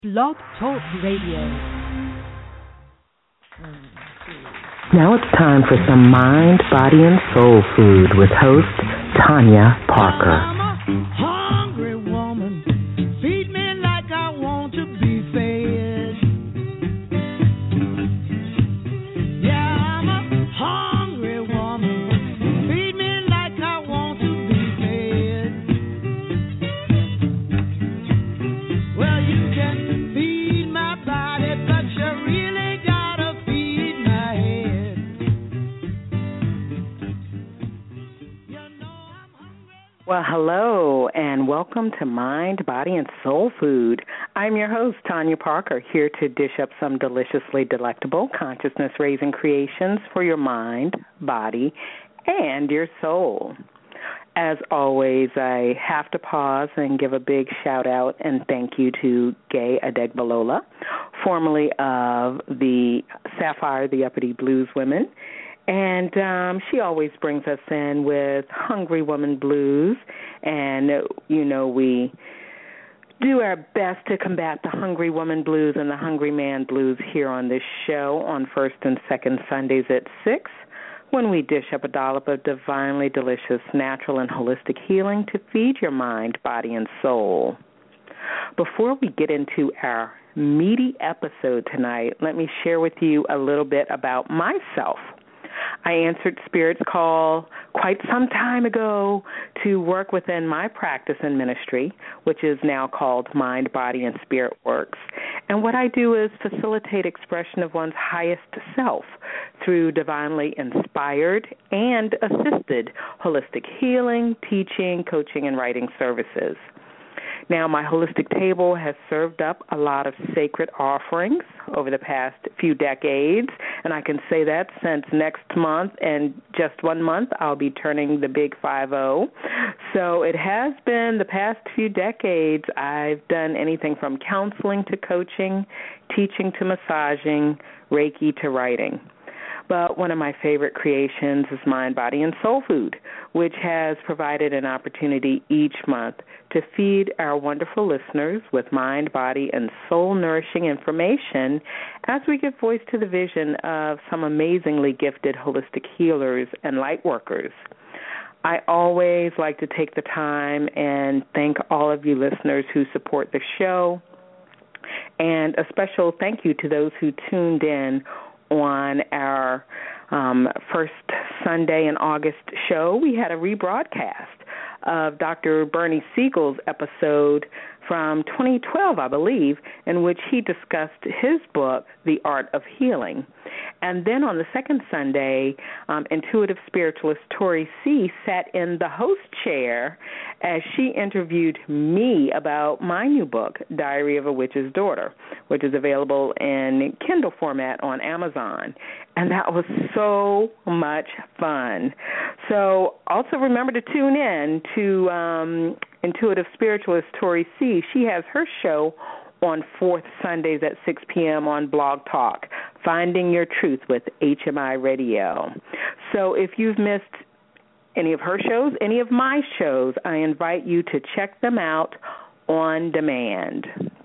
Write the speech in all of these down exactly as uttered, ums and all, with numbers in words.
Blog Talk Radio. Now it's time for some mind, body, and soul food with host Tanya Parker. I'm a hungry woman. Feed me like I want to be fed. Yeah, I'm a hungry woman. Feed me like I want to be fed. Well, you can feed my body, but you really gotta feed my head. You know I'm hungry. Well, hello, and welcome to Mind, Body, and Soul Food. I'm your host, Tanya Parker, here to dish up some deliciously delectable consciousness-raising creations for your mind, body, and your soul. As always, I have to pause and give a big shout-out and thank you to Gay Adegbalola, formerly of the Sapphire, the Uppity Blues Women. And um, she always brings us in with Hungry Woman Blues. And, you know, we do our best to combat the Hungry Woman Blues and the Hungry Man Blues here on this show on first and second Sundays at six, when we dish up a dollop of divinely delicious natural and holistic healing to feed your mind, body, and soul. Before we get into our meaty episode tonight, let me share with you a little bit about myself. I answered Spirit's call quite some time ago to work within my practice and ministry, which is now called Mind, Body, and Spirit Works. And what I do is facilitate expression of one's highest self through divinely inspired and assisted holistic healing, teaching, coaching, and writing services. Now, my holistic table has served up a lot of sacred offerings over the past few decades, and I can say that since next month, and just one month, I'll be turning the big five oh. So it has been the past few decades. I've done anything from counseling to coaching, teaching to massaging, Reiki to writing. But one of my favorite creations is Mind, Body, and Soul Food, which has provided an opportunity each month to feed our wonderful listeners with mind, body, and soul-nourishing information as we give voice to the vision of some amazingly gifted holistic healers and light workers. I always like to take the time and thank all of you listeners who support the show, and a special thank you to those who tuned in on our um, first Sunday in August show. We had a rebroadcast of Doctor Bernie Siegel's episode from twenty twelve, I believe, in which he discussed his book, The Art of Healing. And then on the second Sunday, um, intuitive spiritualist Tori C. sat in the host chair as she interviewed me about my new book, Diary of a Witch's Daughter, which is available in Kindle format on Amazon. And that was so much fun. So also remember to tune in to um, intuitive spiritualist Tori C. She has her show on fourth Sundays at six p.m. on Blog Talk, Finding Your Truth with H M I Radio. So if you've missed any of her shows, any of my shows, I invite you to check them out on demand.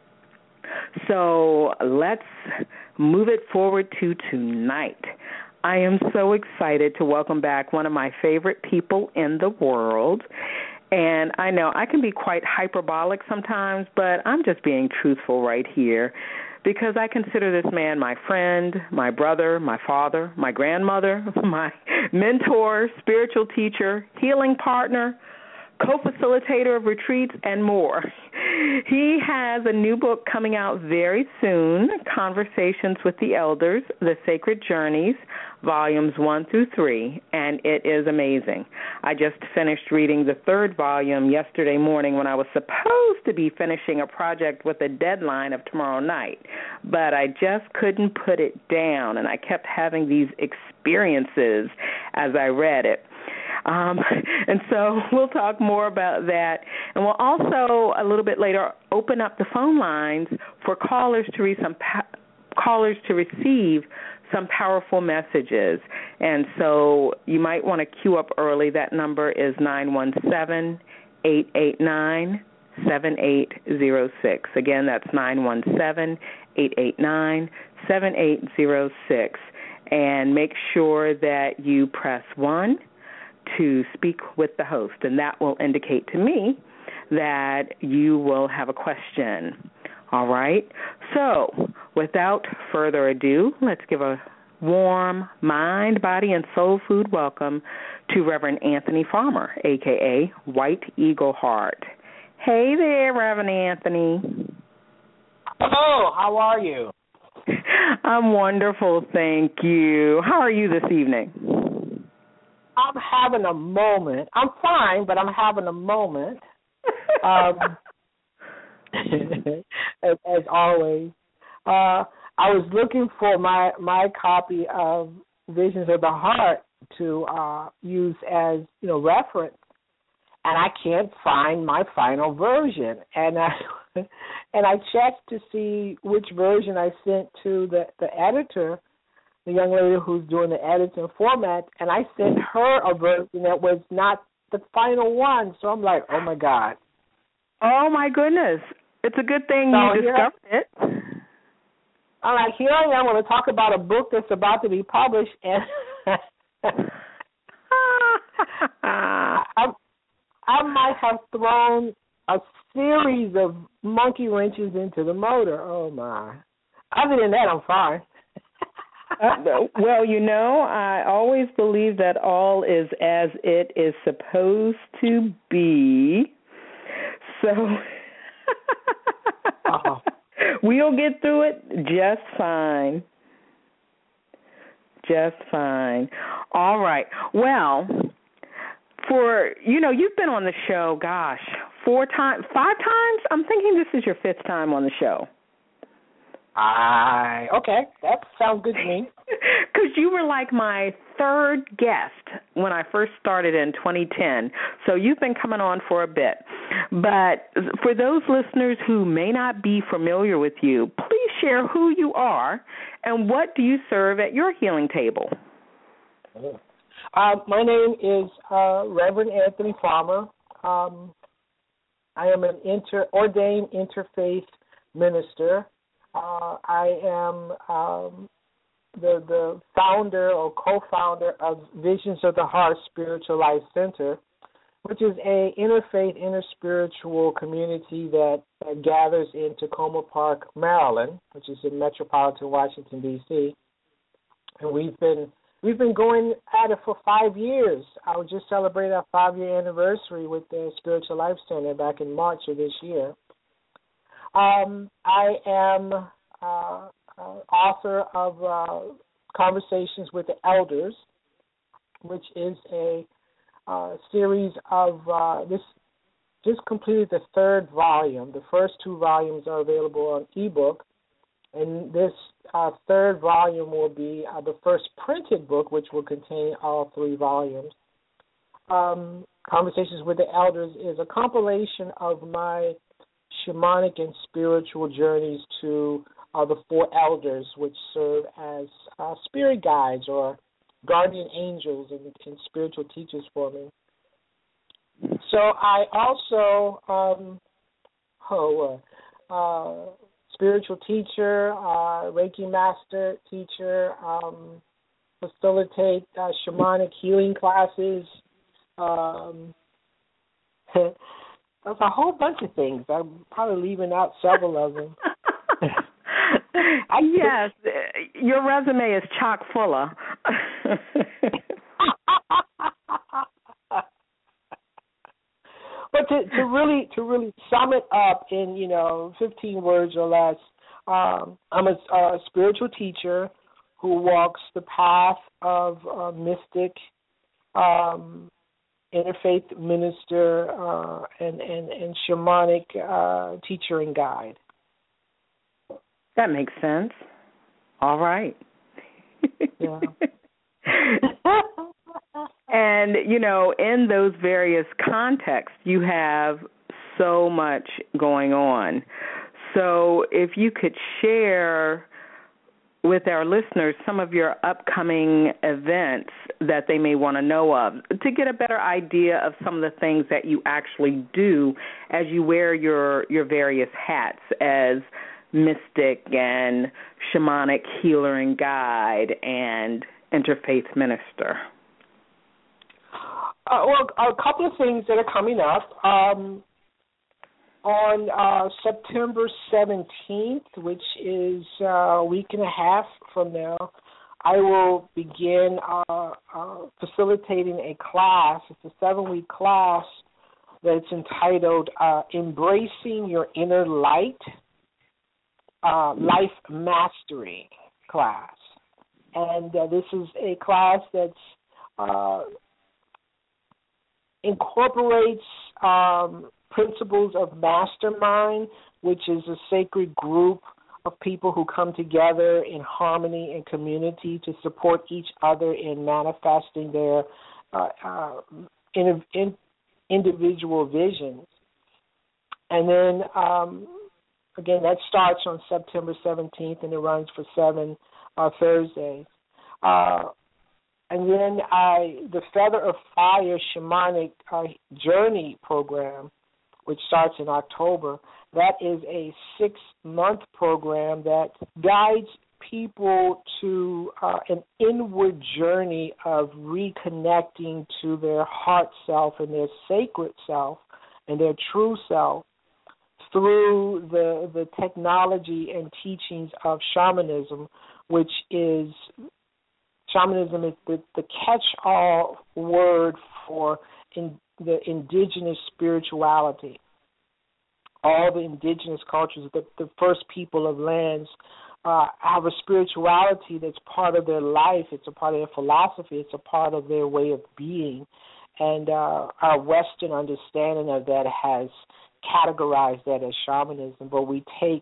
So let's move it forward to tonight. I am so excited to welcome back one of my favorite people in the world. And I know I can be quite hyperbolic sometimes, but I'm just being truthful right here because I consider this man my friend, my brother, my father, my grandmother, my mentor, spiritual teacher, healing partner, co-facilitator of retreats, and more. He has a new book coming out very soon, Conversations with the Elders, The Sacred Journeys, volumes one through three, and it is amazing. I just finished reading the third volume yesterday morning when I was supposed to be finishing a project with a deadline of tomorrow night, but I just couldn't put it down, and I kept having these experiences as I read it. Um, and so we'll talk more about that. And we'll also, a little bit later, open up the phone lines for callers to read some pa- callers to receive some powerful messages. And so you might want to queue up early. That number is nine one seven, eight eight nine, seven eight zero six. Again, that's nine one seven, eight eight nine, seven eight zero six. And make sure that you press one to speak with the host, and that will indicate to me that you will have a question. All right? So, without further ado, let's give a warm mind, body, and soul food welcome to Reverend Anthony Farmer, a k a. White Eagle Heart. Hey there, Reverend Anthony. Hello, how are you? I'm wonderful, thank you. How are you this evening? I'm having a moment. I'm fine, but I'm having a moment. Um, as, as always. Uh, I was looking for my, my copy of Visions of the Heart to uh, use as, you know, reference, and I can't find my final version. And I and I checked to see which version I sent to the, the editor, the young lady who's doing the editing format, and I sent her a version that was not the final one. So I'm like, oh, my God. Oh, my goodness. It's a good thing so you discovered I, it. I'm like, here I am going to talk about a book that's about to be published, and I, I might have thrown a series of monkey wrenches into the motor. Oh, my. Other than that, I'm fine. uh, well, you know, I always believe that all is as it is supposed to be. So uh-huh. We'll get through it just fine. Just fine. All right. Well, for, you know, you've been on the show, gosh, four times, five times? I'm thinking this is your fifth time on the show. I okay, that sounds good to me. Because you were like my third guest when I first started in twenty ten, so you've been coming on for a bit. But for those listeners who may not be familiar with you, please share who you are and what do you serve at your healing table. Uh, my name is uh, Reverend Anthony Farmer. Um, I am an inter ordained interfaith minister. Uh, I am um, the the founder or co-founder of Visions of the Heart Spiritual Life Center, which is a interfaith, interspiritual community that, that gathers in Tacoma Park, Maryland, which is in metropolitan Washington, D C. And we've been we've been going at it for five years. I would just celebrate our five-year anniversary with the Spiritual Life Center back in March of this year. Um, I am uh, uh, author of uh, Conversations with the Elders, which is a uh, series of uh, this. Just completed the third volume. The first two volumes are available on ebook, and this uh, third volume will be uh, the first printed book, which will contain all three volumes. Um, Conversations with the Elders is a compilation of my shamanic and spiritual journeys to uh, the four elders, which serve as uh, spirit guides or guardian angels and, and spiritual teachers for me. So I also, um, oh, uh, uh, spiritual teacher, uh, Reiki master teacher, um, facilitate uh, shamanic healing classes. Um, There's a whole bunch of things. I'm probably leaving out several of them. Yes, your resume is chock full of. But to, to really to really sum it up in, you know, fifteen words or less, um, I'm a, a spiritual teacher who walks the path of a mystic, um, interfaith minister, uh, and, and, and shamanic uh, teacher and guide. That makes sense. All right. Yeah. And, you know, in those various contexts, you have so much going on. So if you could share with our listeners some of your upcoming events that they may want to know of to get a better idea of some of the things that you actually do as you wear your, your various hats as mystic and shamanic healer and guide and interfaith minister? Uh, well, a couple of things that are coming up. Um, on uh, September seventeenth, which is uh, a week and a half from now, I will begin uh, uh, facilitating a class. It's a seven-week class that's entitled uh, Embracing Your Inner Light, uh, Life Mastery class. And uh, this is a class that's uh, incorporates um, principles of Mastermind, which is a sacred group of people who come together in harmony and community to support each other in manifesting their uh, uh, in, in individual visions. And then, um, again, that starts on September seventeenth, and it runs for seven uh, Thursdays. Uh, and then I, the Feather of Fire Shamanic uh, Journey program, which starts in October, that is a six-month program that guides people to uh, an inward journey of reconnecting to their heart self and their sacred self and their true self through the the technology and teachings of shamanism, which is, shamanism is the, the catch-all word for in, the indigenous spirituality. All the indigenous cultures, the, the first people of lands, uh, have a spirituality that's part of their life. It's a part of their philosophy. It's a part of their way of being. And uh, our Western understanding of that has categorized that as shamanism. But we take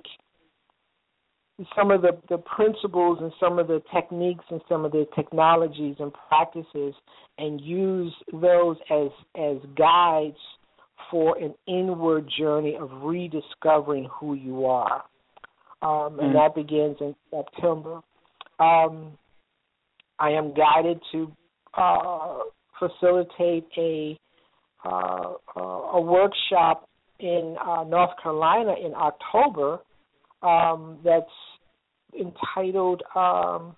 some of the, the principles and some of the techniques and some of the technologies and practices and use those as as guides for an inward journey of rediscovering who you are. Um, and mm. that begins in September. Um, I am guided to uh, facilitate a uh, a workshop in uh, North Carolina in October um, that's entitled um,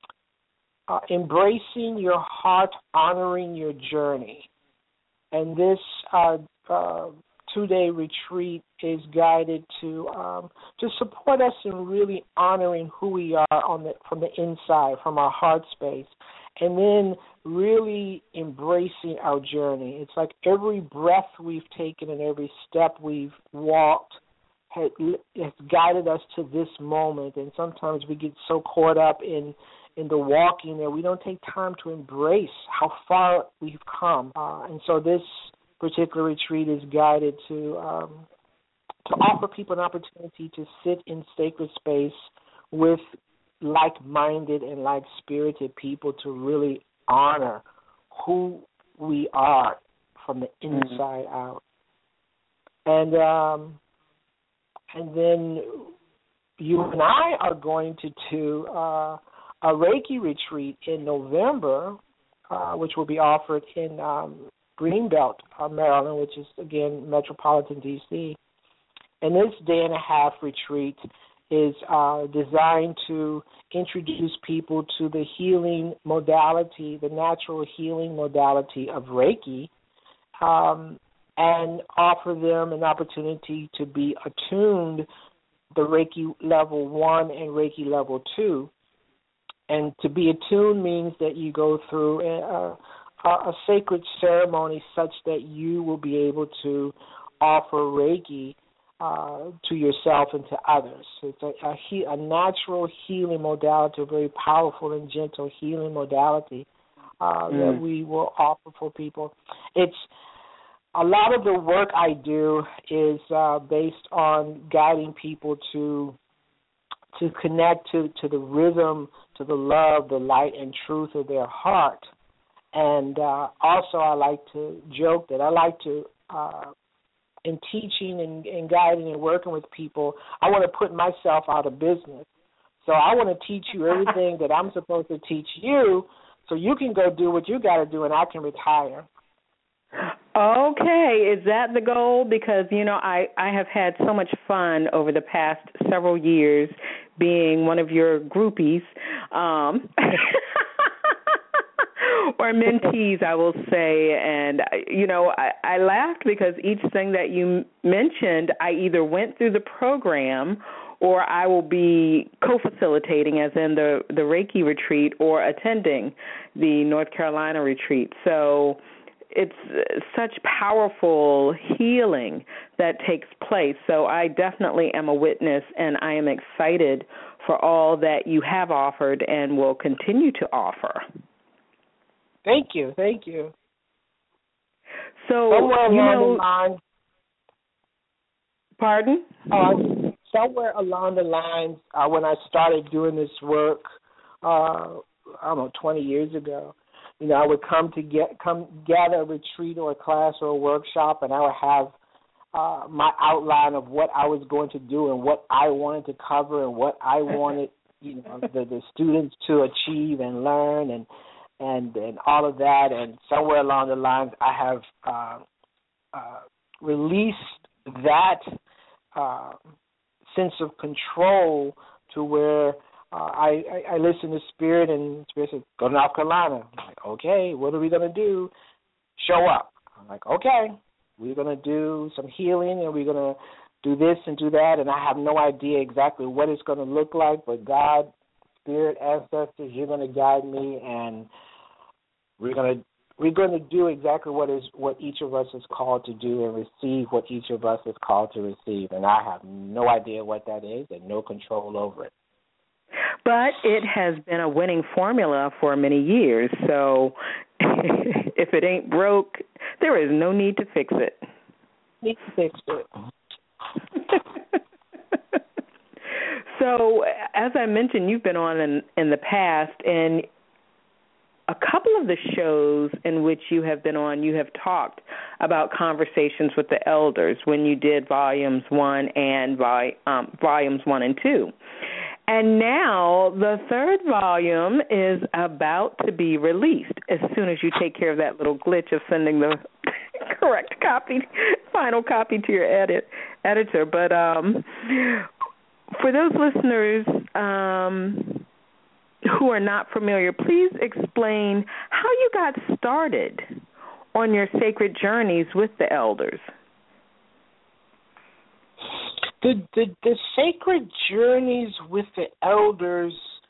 uh, Embracing Your Heart, Honoring Your Journey. And this uh, uh, two-day retreat is guided to um, to support us in really honoring who we are on the, from the inside, from our heart space, and then really embracing our journey. It's like every breath we've taken and every step we've walked has, has guided us to this moment, and sometimes we get so caught up in in the walking that we don't take time to embrace how far we've come. Uh, and so this particular retreat is guided to um, to offer people an opportunity to sit in sacred space with like-minded and like-spirited people to really honor who we are from the inside mm-hmm. out. And um, and then you and I are going to do uh, a Reiki retreat in November, uh, which will be offered in um, Greenbelt, uh, Maryland, which is, again, metropolitan D C. And this day and a half retreat is uh, designed to introduce people to the healing modality, the natural healing modality of Reiki, um, and offer them an opportunity to be attuned the Reiki level one and Reiki level two. And to be attuned means that you go through a, a, a sacred ceremony such that you will be able to offer Reiki uh, to yourself and to others. It's a, a, he, a natural healing modality, a very powerful and gentle healing modality uh, mm. that we will offer for people. It's a lot of the work I do is uh, based on guiding people to to connect to, to the rhythm, to the love, the light and truth of their heart. And uh, also I like to joke that I like to, uh, in teaching and, and guiding and working with people, I want to put myself out of business So I want to teach you everything that I'm supposed to teach you so you can go do what you got to do and I can retire. Okay, is that the goal? Because, you know, I, I have had so much fun over the past several years being one of your groupies, um, or mentees, I will say. And, you know, I, I laughed because each thing that you mentioned, I either went through the program or I will be co-facilitating, as in the, the Reiki retreat, or attending the North Carolina retreat. So it's such powerful healing that takes place. So I definitely am a witness, and I am excited for all that you have offered and will continue to offer. Thank you. Thank you. So, somewhere you along know, the line, pardon? Uh, somewhere along the lines, uh, when I started doing this work, uh, I don't know, twenty years ago, you know, I would come to get come gather a retreat or a class or a workshop, and I would have uh, my outline of what I was going to do and what I wanted to cover and what I wanted, you know, the, the students to achieve and learn and and and all of that. And somewhere along the lines, I have uh, uh, released that uh, sense of control to where Uh, I, I, I listen to Spirit, and Spirit says, go to North Carolina. I'm like, okay, what are we going to do? Show up. I'm like, okay, we're going to do some healing, and we're going to do this and do that, and I have no idea exactly what it's going to look like, but God, Spirit, ancestors, you're going to guide me, and we're going to we're going to do exactly what is what each of us is called to do and receive what each of us is called to receive, and I have no idea what that is and no control over it. But it has been a winning formula for many years, so if it ain't broke, there is no need to fix it. Need to fix it. So, as I mentioned, you've been on in, in the past, and a couple of the shows in which you have been on, you have talked about conversations with the elders when you did volumes one and um, volumes one and two. And now the third volume is about to be released as soon as you take care of that little glitch of sending the correct copy, final copy to your edit, editor. But um, for those listeners um, who are not familiar, please explain how you got started on your sacred journeys with the elders. The, the the sacred journeys with the elders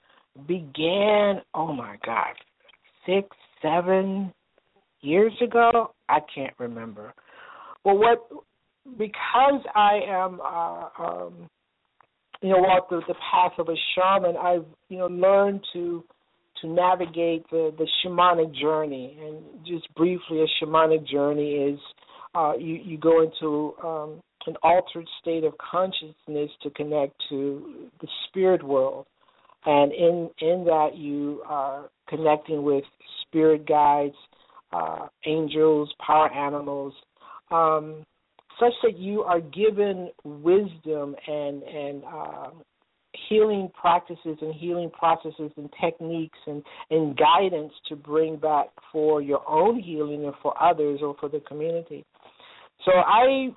began, oh my God, six, seven years ago? I can't remember. Well, what, because I am, uh, um, you know, walked the, the path of a shaman, I've, you know, learned to to navigate the, the shamanic journey. And just briefly, a shamanic journey is uh, you, you go into um, an altered state of consciousness to connect to the spirit world. And in, in that you are connecting with spirit guides, uh, angels, power animals, um, such that you are given wisdom and, and uh, healing practices and healing processes and techniques and, and guidance to bring back for your own healing or for others or for the community. So I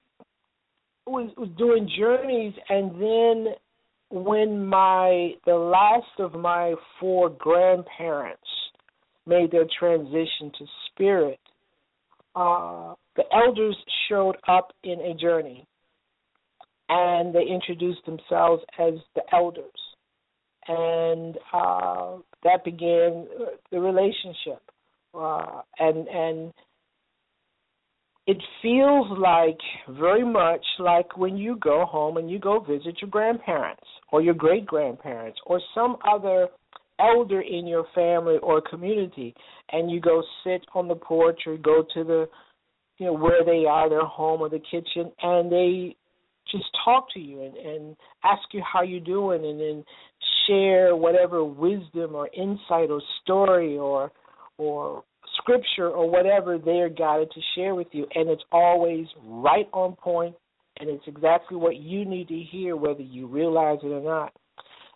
was, was doing journeys, and then when my the last of my four grandparents made their transition to spirit, uh, the elders showed up in a journey, and they introduced themselves as the elders, and uh, that began the relationship, uh, and and. It feels like very much like when you go home and you go visit your grandparents or your great-grandparents or some other elder in your family or community, and you go sit on the porch or go to the, you know, where they are, their home or the kitchen, and they just talk to you and, and ask you how you're doing, and then share whatever wisdom or insight or story or or scripture or whatever they're guided to share with you, and it's always right on point, and it's exactly what you need to hear, whether you realize it or not.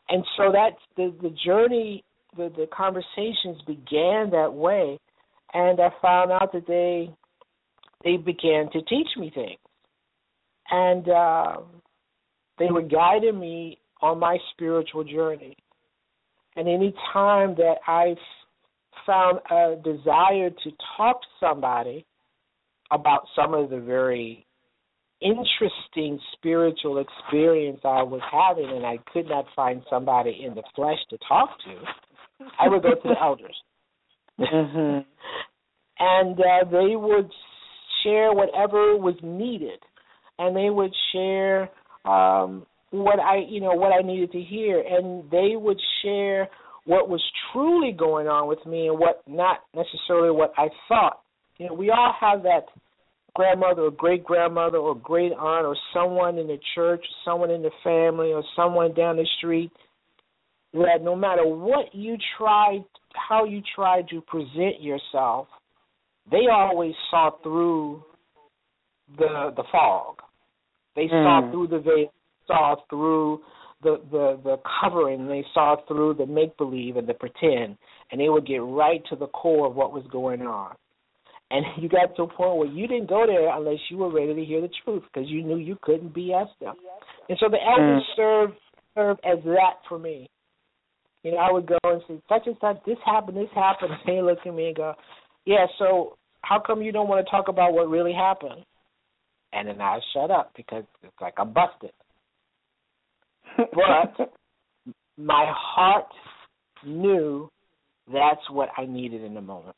And so that's the, the journey, the, the conversations began that way, and I found out that they they began to teach me things. And uh, they were guiding me on my spiritual journey. And any time that I've found a desire to talk to somebody about some of the very interesting spiritual experience I was having, and I could not find somebody in the flesh to talk to, I would go to the elders. Mm-hmm. And uh, they would share whatever was needed, and they would share um, what I, you know, what I needed to hear, and they would share what was truly going on with me and what not necessarily what I thought. You know, we all have that grandmother or great-grandmother or great-aunt or someone in the church, or someone in the family, or someone down the street that no matter what you tried, how you tried to present yourself, they always saw through the the fog. They mm. saw through the veil, saw through the, the, the covering, they saw through the make-believe and the pretend, and they would get right to the core of what was going on. And you got to a point where you didn't go there unless you were ready to hear the truth, because you knew you couldn't B S them. And so the elders mm. served, served as that for me. You know, I would go and say, such and such, this happened, this happened, and they look at me and go, yeah, so how come you don't want to talk about what really happened? And then I shut up because it's like I'm busted. But my heart knew that's what I needed in the moment.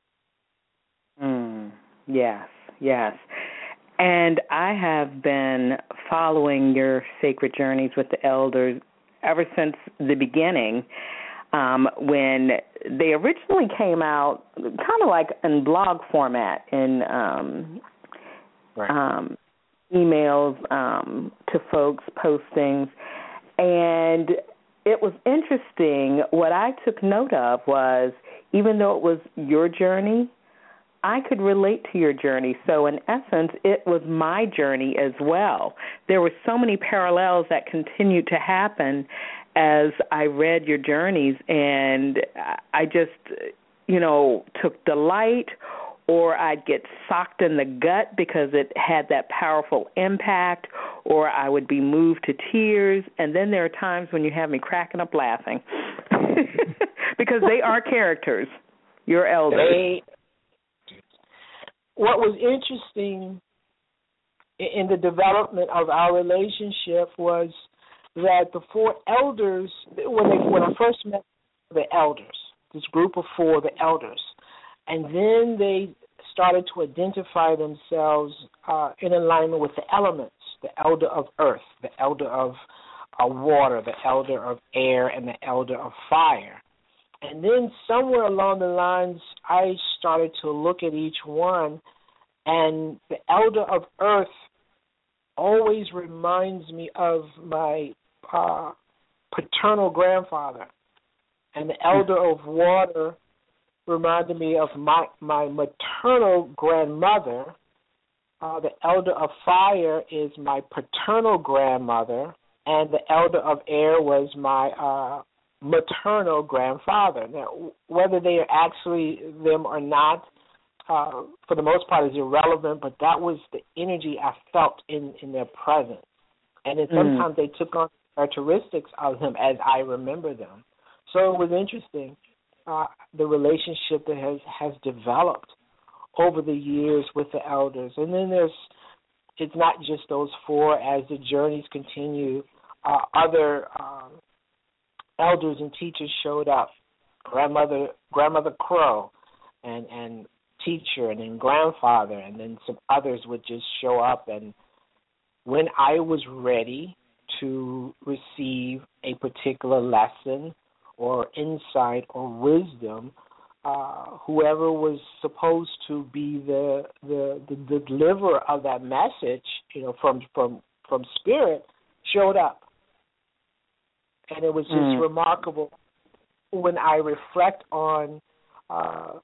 Mm, yes, yes. And I have been following your sacred journeys with the elders ever since the beginning, um, when they originally came out kind of like in blog format, in um, right. um, emails um, to folks, postings. And it was interesting. What I took note of was, even though it was your journey, I could relate to your journey. So in essence, it was my journey as well. There were so many parallels that continued to happen as I read your journeys, and I just, you know, took delight, or I'd get socked in the gut because it had that powerful impact, or I would be moved to tears. And then there are times when you have me cracking up laughing because they are characters, your elders. They, what was interesting in the development of our relationship was that the four elders, when they, when I first met the elders, this group of four, the elders, and then they started to identify themselves uh, in alignment with the elements, the elder of earth, the elder of uh, water, the elder of air, and the elder of fire. And then somewhere along the lines, I started to look at each one, and the elder of earth always reminds me of my uh, paternal grandfather, and the elder of water reminded me of my, my maternal grandmother. Uh, the elder of fire is my paternal grandmother, and the elder of air was my uh, maternal grandfather. Now, whether they are actually them or not, uh, for the most part, is irrelevant, but that was the energy I felt in, in their presence. And then sometimes mm. they took on characteristics of them as I remember them. So it was interesting, uh, the relationship that has, has developed over the years with the elders. And then there's, it's not just those four. As the journeys continue, uh, other uh, elders and teachers showed up. Grandmother Grandmother Crow and, and teacher, and then grandfather, and then some others would just show up. And when I was ready to receive a particular lesson or insight or wisdom, uh, whoever was supposed to be the, the the deliverer of that message, you know, from from from spirit, showed up. And it was just mm. remarkable when I reflect on uh,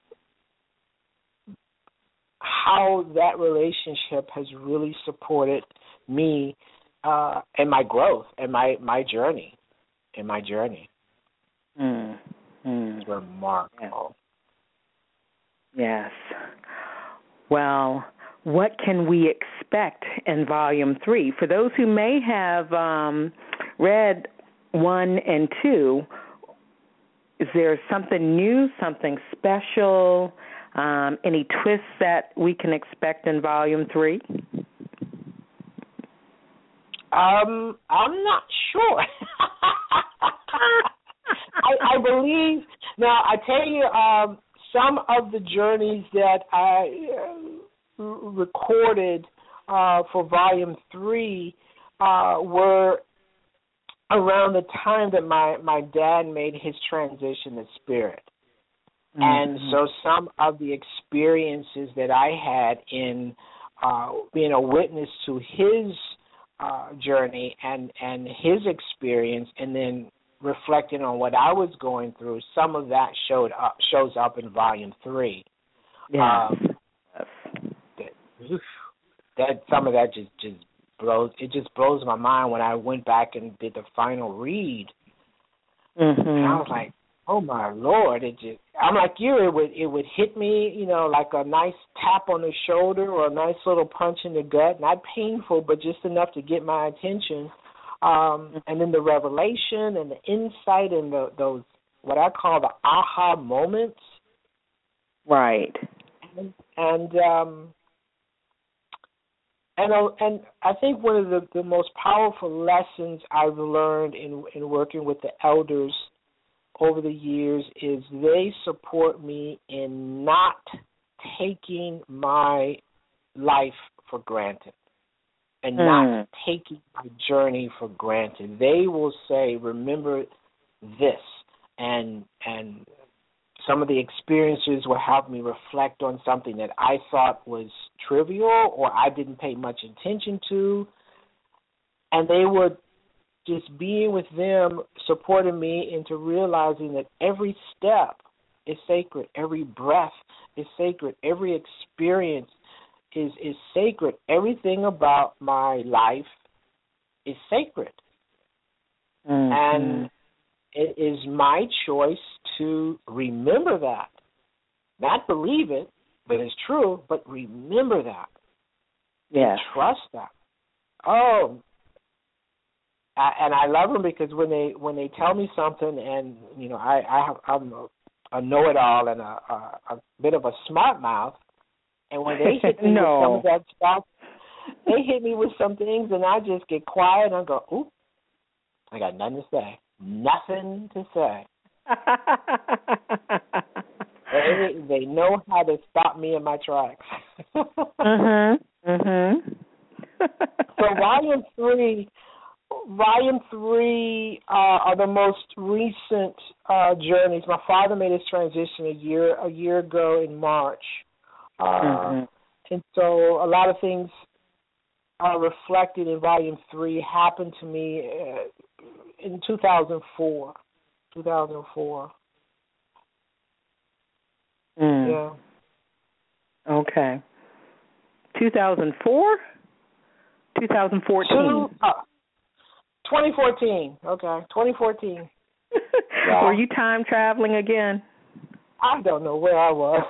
how that relationship has really supported me uh, and my growth and my, my journey. in my journey. Mm. Mm. It's remarkable. Yes. Well, what can we expect in Volume three? For those who may have um, read one and two, is there something new, something special, um, any twists that we can expect in Volume three? Um, I'm not sure. I, I believe, now I tell you, um, some of the journeys that I uh, recorded uh, for Volume three uh, were around the time that my, my dad made his transition to spirit. Mm-hmm. And so some of the experiences that I had in uh, being a witness to his uh, journey and, and his experience, and then reflecting on what I was going through, some of that showed up, shows up in Volume three. Yeah. Um, that, that some of that just, just blows. It just blows my mind when I went back and did the final read. Mm-hmm. And I was like, oh my Lord! It just. I'm like you. It would it would hit me, you know, like a nice tap on the shoulder or a nice little punch in the gut. Not painful, but just enough to get my attention. Um, and then the revelation and the insight and the, those, what I call the aha moments. Right. And, and, um, and, uh, and I think one of the, the most powerful lessons I've learned in, in working with the elders over the years is they support me in not taking my life for granted. And mm. not taking my journey for granted. They will say, remember this. And and some of the experiences will help me reflect on something that I thought was trivial or I didn't pay much attention to. And they would, just being with them, supporting me into realizing that every step is sacred. Every breath is sacred. Every experience is is sacred. Everything about my life is sacred. Mm-hmm. And it is my choice to remember that. Not believe it, but it's true, but remember that. Yeah. Trust that. Oh, I, and I love them because when they when they tell me something, and you know, I, I have, I'm a, a know-it-all and a, a, a bit of a smart mouth. And when they hit me no. with some of that stuff, they hit me with some things, and I just get quiet and I go, oop, I got nothing to say. Nothing to say. they, they know how to stop me in my tracks. mm-hmm. Mm-hmm. So volume three, volume three uh, are the most recent uh, journeys. My father made his transition a year a year ago in March. Uh, mm-hmm. And so a lot of things are reflected in Volume three happened to me uh, in two thousand four. two thousand four. Mm. Yeah. Okay. two thousand four? twenty fourteen. Two, uh, twenty fourteen. Okay, twenty fourteen. Yeah. Were you time traveling again? I don't know where I was.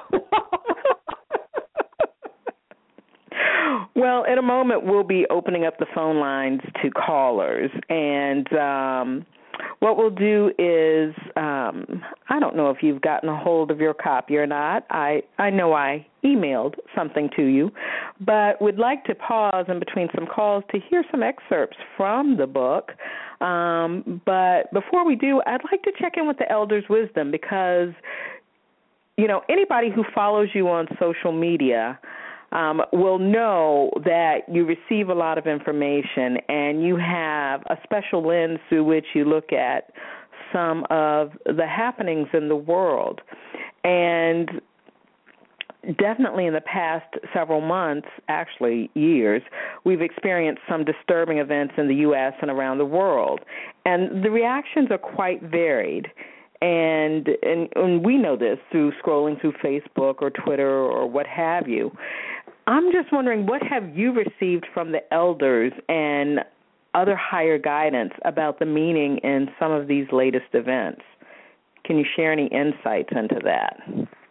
Well, in a moment, we'll be opening up the phone lines to callers. And um, what we'll do is, um, I don't know if you've gotten a hold of your copy or not. I, I know I emailed something to you, but would like to pause in between some calls to hear some excerpts from the book. Um, but before we do, I'd like to check in with the Elders' Wisdom because, you know, anybody who follows you on social media Um, will know that you receive a lot of information and you have a special lens through which you look at some of the happenings in the world. And definitely in the past several months, actually years, we've experienced some disturbing events in the U S and around the world. And the reactions are quite varied. And, and and we know this through scrolling through Facebook or Twitter or what have you. I'm just wondering, what have you received from the elders, and other higher guidance about the meaning in some of these latest events. Can you share any insights into that?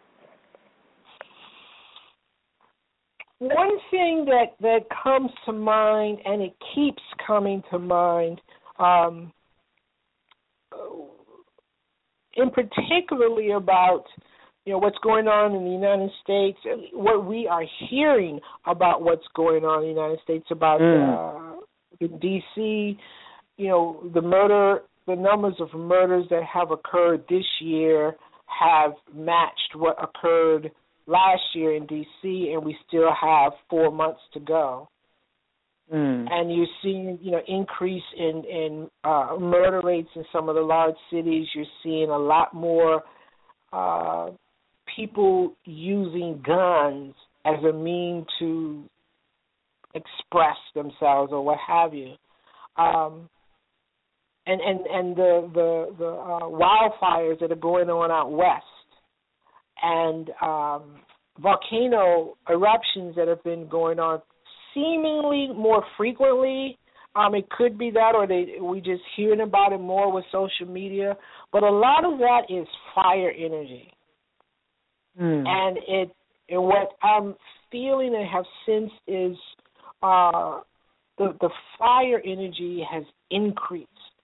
One thing that, that comes to mind, and it keeps coming to mind, um, in particularly about, you know, what's going on in the United States, what we are hearing about what's going on in the United States, about mm. uh, in D C, you know, the murder, the numbers of murders that have occurred this year have matched what occurred last year in D C, and we still have four months to go. Mm. And you're seeing, you know, increase in, in uh, murder rates in some of the large cities. You're seeing a lot more uh, people using guns as a mean to express themselves or what have you. Um, and and, and the, the, the uh, wildfires that are going on out west, and um, volcano eruptions that have been going on seemingly more frequently. Um, it could be that, or they, we just hearing about it more with social media. But a lot of that is fire energy, mm. and it and what I'm feeling and have sensed is uh, the the fire energy has increased,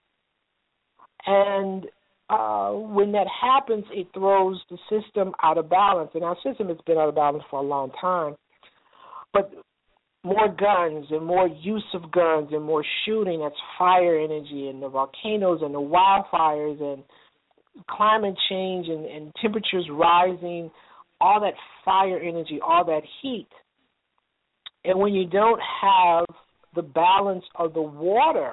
and Uh, when that happens, it throws the system out of balance. And our system has been out of balance for a long time. But more guns and more use of guns and more shooting, that's fire energy, and the volcanoes and the wildfires and climate change and, and temperatures rising, all that fire energy, all that heat. And when you don't have the balance of the water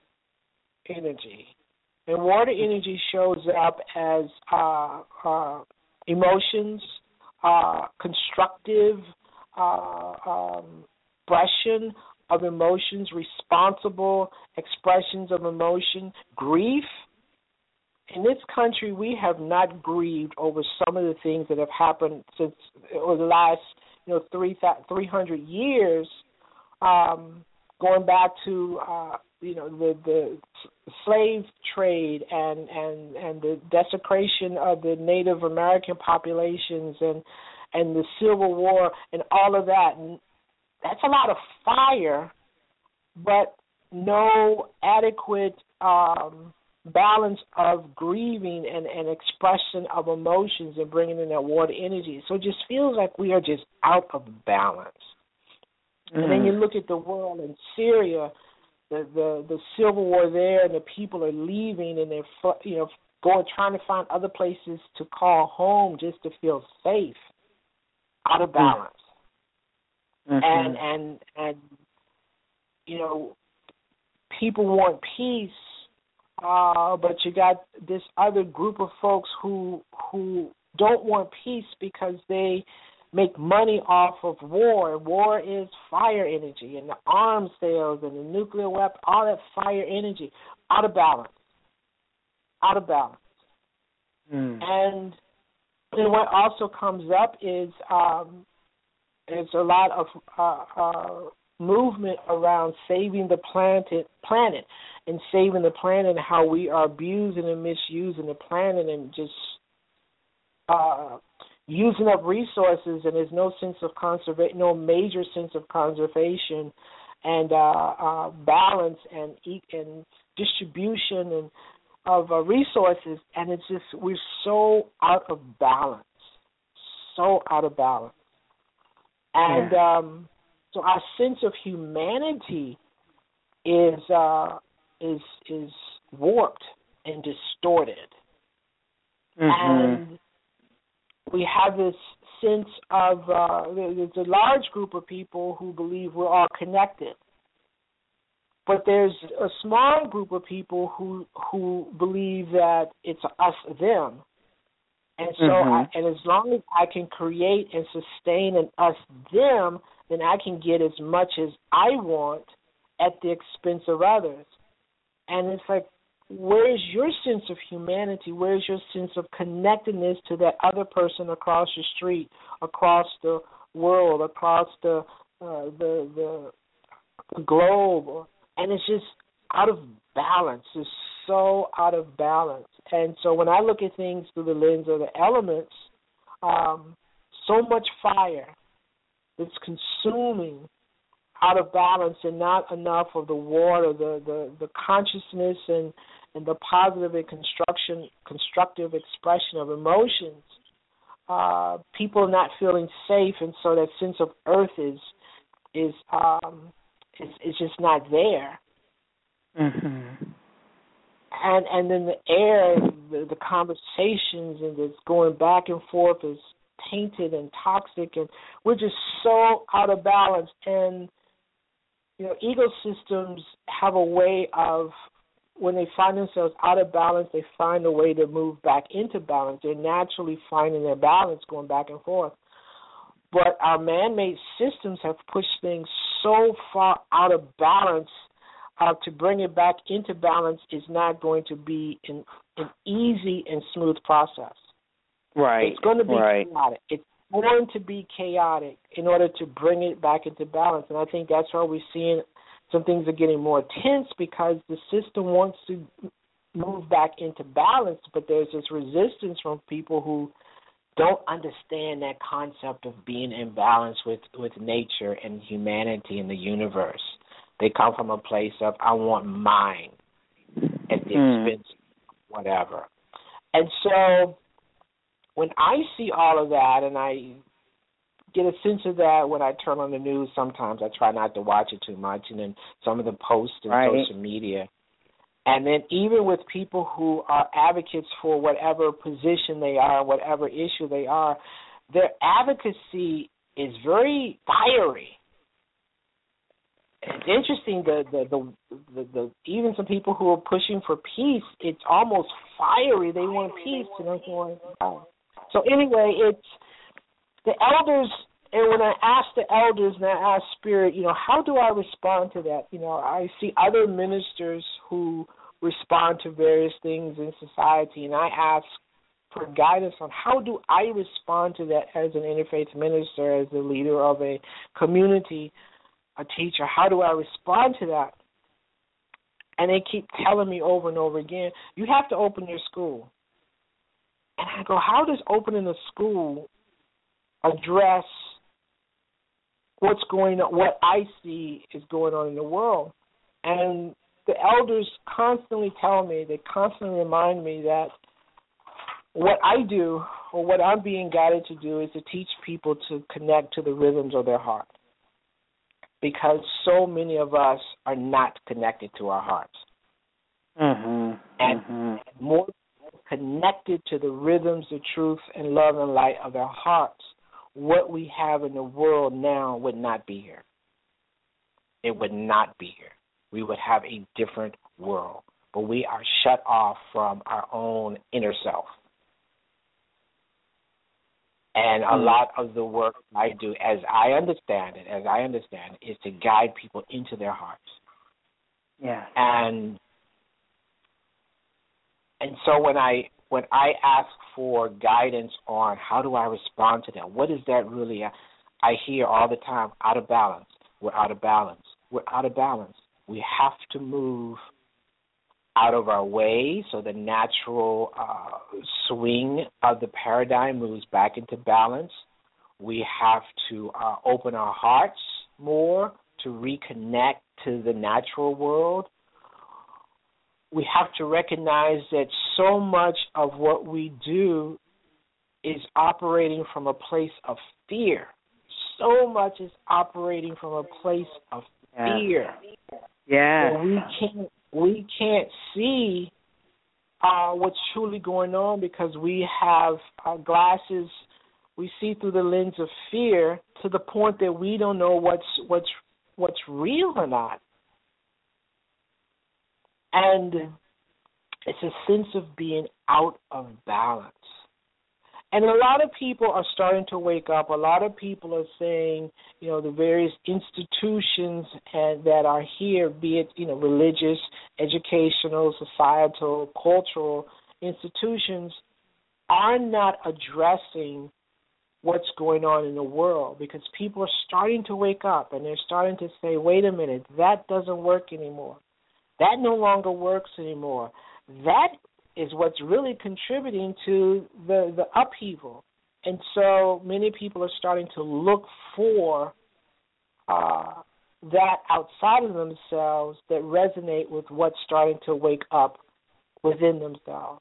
energy, and water energy shows up as uh, uh, emotions, uh, constructive uh, um, expression of emotions, responsible expressions of emotion, grief. In this country, we have not grieved over some of the things that have happened since over the last, you know, three three hundred years, um, going back to uh, you know the the slave trade and and and the desecration of the Native American populations and and the Civil War and all of that. And that's a lot of fire, but no adequate um, balance of grieving and, and expression of emotions and bringing in that water energy. So it just feels like we are just out of balance. Mm. And then you look at the world in Syria, the, the the civil war there, and the people are leaving, and they're you know going trying to find other places to call home just to feel safe, out of balance. Mm-hmm. And and and you know, people want peace, uh, but you got this other group of folks who who don't want peace because they make money off of war. And war is fire energy, and the arms sales and the nuclear weapon, all that fire energy, out of balance, out of balance. Mm. And and what also comes up is um, there's a lot of uh, uh, movement around saving the planet, planet, and saving the planet, and how we are abusing and misusing the planet, and just uh, using up resources, and there's no sense of conservation, no major sense of conservation and uh, uh, balance and eat and distribution and of uh, resources, and it's just we're so out of balance, so out of balance. And yeah. um, so our sense of humanity is uh, is is warped and distorted, mm-hmm. and we have this sense of uh, there's a large group of people who believe we're all connected, but there's a small group of people who who believe that it's us them. And so, mm-hmm. I, and as long as I can create and sustain an us-them, then I can get as much as I want at the expense of others. And it's like, where's your sense of humanity? Where's your sense of connectedness to that other person across the street, across the world, across the uh, the, the the globe? And it's just out of balance. It's so out of balance. And so when I look at things through the lens of the elements, um, so much fire that's consuming out of balance, and not enough of the water, the, the, the consciousness and, and the positive and construction, constructive expression of emotions. Uh, people not feeling safe, and so that sense of earth is is um, is, is just not there. Mm-hmm. And and then the air, the, the conversations, and this going back and forth is tainted and toxic, and we're just so out of balance. And you know, ecosystems have a way of, when they find themselves out of balance, they find a way to move back into balance. They're naturally finding their balance, going back and forth. But our man-made systems have pushed things so far out of balance, uh, to bring it back into balance is not going to be an, an easy and smooth process. Right. It's going to be right. chaotic. It's going to be chaotic in order to bring it back into balance. And I think that's why we're seeing some things are getting more tense, because the system wants to move back into balance, but there's this resistance from people who don't understand that concept of being in balance with, with nature and humanity and the universe. They come from a place of, I want mine at the mm. expense of whatever. And so when I see all of that, and I get a sense of that when I turn on the news sometimes, I try not to watch it too much, and then some of the posts and right. social media. And then even with people who are advocates for whatever position they are, whatever issue they are, their advocacy is very fiery. It's interesting, the the, the the the even some people who are pushing for peace, it's almost fiery. They want peace, and I'm going, oh. So anyway, it's the elders, and when I ask the elders and I ask Spirit, you know, how do I respond to that? You know, I see other ministers who respond to various things in society, and I ask for guidance on how do I respond to that as an interfaith minister, as the leader of a community, a teacher. How do I respond to that? And they keep telling me over and over again, you have to open your school. And I go, how does opening a school address what's going on, what I see is going on in the world? And the elders constantly tell me, they constantly remind me that what I do, or what I'm being guided to do, is to teach people to connect to the rhythms of their heart. Because so many of us are not connected to our hearts. Mm-hmm. And mm-hmm. more connected to the rhythms, the truth, and love and light of our hearts, what we have in the world now would not be here. It would not be here. We would have a different world. But we are shut off from our own inner self. And a lot of the work I do, as I understand it, as I understand it, is to guide people into their hearts. Yeah. And and so when I when I ask for guidance on how do I respond to that, what is that really? I hear all the time, out of balance. We're out of balance. We're out of balance. We have to move out of our way so the natural uh, swing of the paradigm moves back into balance. We have to uh, open our hearts more to reconnect to the natural world. We have to recognize that so much of what we do is operating from a place of fear. So much is operating from a place of fear. Yeah. And we can't we can't see uh, what's truly going on because we have our glasses. We see through the lens of fear to the point that we don't know what's what's what's real or not. And it's a sense of being out of balance. And a lot of people are starting to wake up. A lot of people are saying, you know, the various institutions and that are here, be it, you know, religious, educational, societal, cultural institutions, are not addressing what's going on in the world because people are starting to wake up and they're starting to say, wait a minute, that doesn't work anymore. That no longer works anymore. That is what's really contributing to the, the upheaval. And so many people are starting to look for uh, that outside of themselves that resonate with what's starting to wake up within themselves.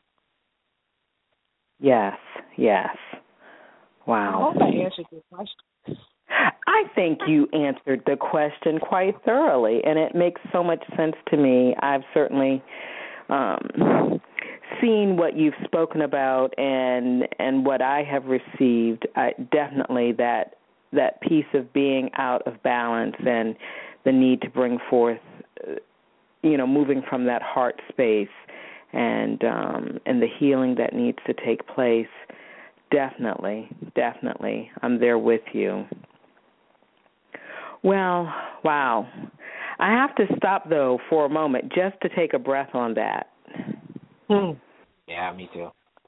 Yes, yes. Wow. I hope I answered your question. I think you answered the question quite thoroughly, and it makes so much sense to me. I've certainly um, seen what you've spoken about and and what I have received. I, definitely that that piece of being out of balance and the need to bring forth, you know, moving from that heart space and um, and the healing that needs to take place. Definitely, definitely, I'm there with you. Well, wow. I have to stop, though, for a moment just to take a breath on that. Hmm. Yeah, me too.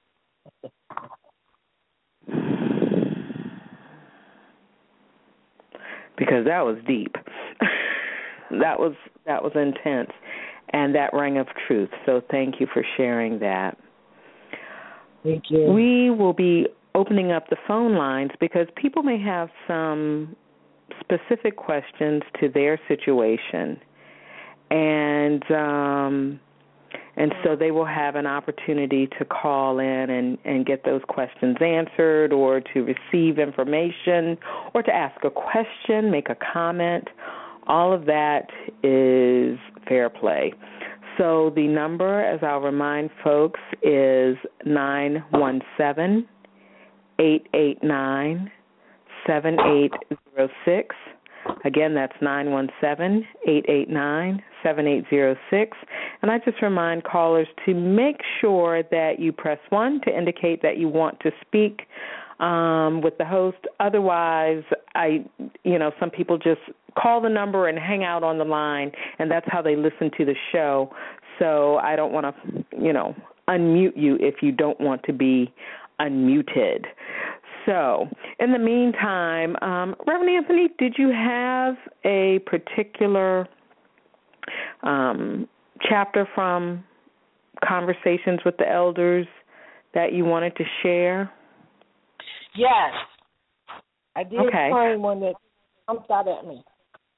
Because that was deep. that was that was intense, and that rang of truth. So thank you for sharing that. Thank you. We will be opening up the phone lines because people may have some specific questions to their situation, and um, and so they will have an opportunity to call in and, and get those questions answered, or to receive information, or to ask a question, make a comment. All of that is fair play. So the number, as I'll remind folks, is nine one seven, eight eight nine, seven eight zero six. Again, that's nine one seven, eight eight nine, seven eight zero six. And I just remind callers to make sure that you press one to indicate that you want to speak um, with the host. Otherwise, I, you know, some people just call the number and hang out on the line, and that's how they listen to the show. So I don't want to, you know, unmute you if you don't want to be unmuted. So in the meantime, um, Reverend Anthony, did you have a particular um, chapter from Conversations with the Elders that you wanted to share? Yes. I did okay. find one that jumped out at me.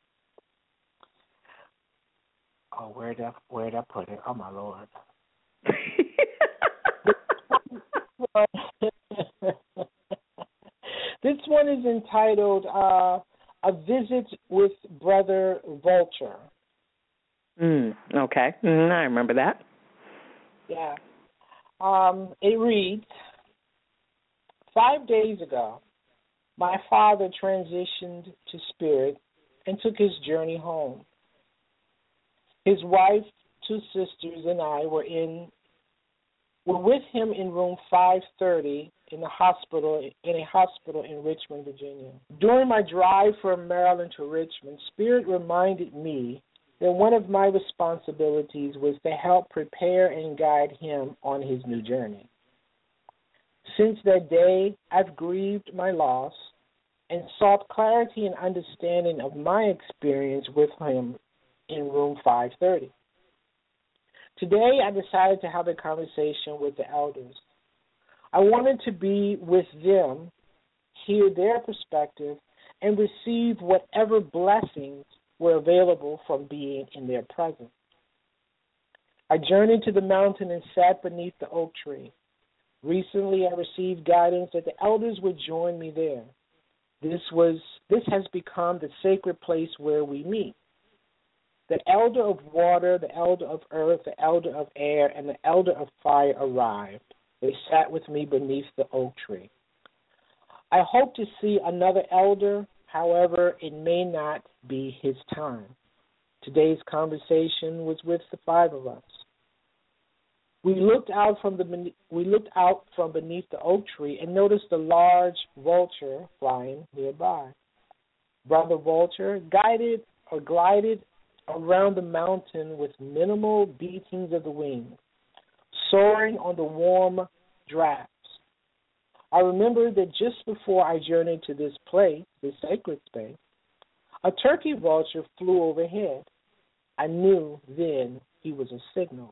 Oh, where'd I, where'd I put it? Oh, my Lord. This one is entitled uh, A Visit with Brother Vulture. Mm, okay. Mm, I remember that. Yeah. Um, it reads, Five days ago, my father transitioned to spirit and took his journey home. His wife, two sisters, and I were in were with him in room five thirty in the hospital in a hospital in Richmond, Virginia. During my drive from Maryland to Richmond, Spirit reminded me that one of my responsibilities was to help prepare and guide him on his new journey. Since that day, I've grieved my loss and sought clarity and understanding of my experience with him in room five thirty. Today, I decided to have a conversation with the elders. I wanted to be with them, hear their perspective, and receive whatever blessings were available from being in their presence. I journeyed to the mountain and sat beneath the oak tree. Recently, I received guidance that the elders would join me there. This was this has become the sacred place where we meet. The elder of water, the elder of earth, the elder of air, and the elder of fire arrived. They sat with me beneath the oak tree. I hope to see another elder, however, it may not be his time. Today's conversation was with the five of us. We looked out from the we looked out from beneath the oak tree and noticed a large vulture flying nearby. Brother Vulture guided or glided around the mountain with minimal beatings of the wings, soaring on the warm drafts. I remember that just before I journeyed to this place, this sacred space, a turkey vulture flew overhead. I knew then he was a signal.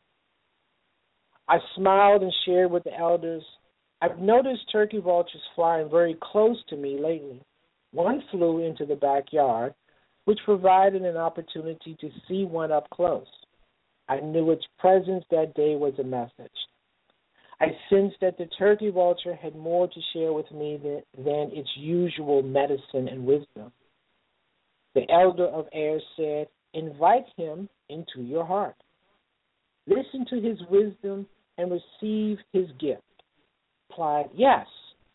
I smiled and shared with the elders. I've noticed turkey vultures flying very close to me lately. One flew into the backyard, which provided an opportunity to see one up close. I knew its presence that day was a message. I sensed that the turkey vulture had more to share with me than, than its usual medicine and wisdom. The elder of air said, invite him into your heart. Listen to his wisdom and receive his gift. I replied, yes.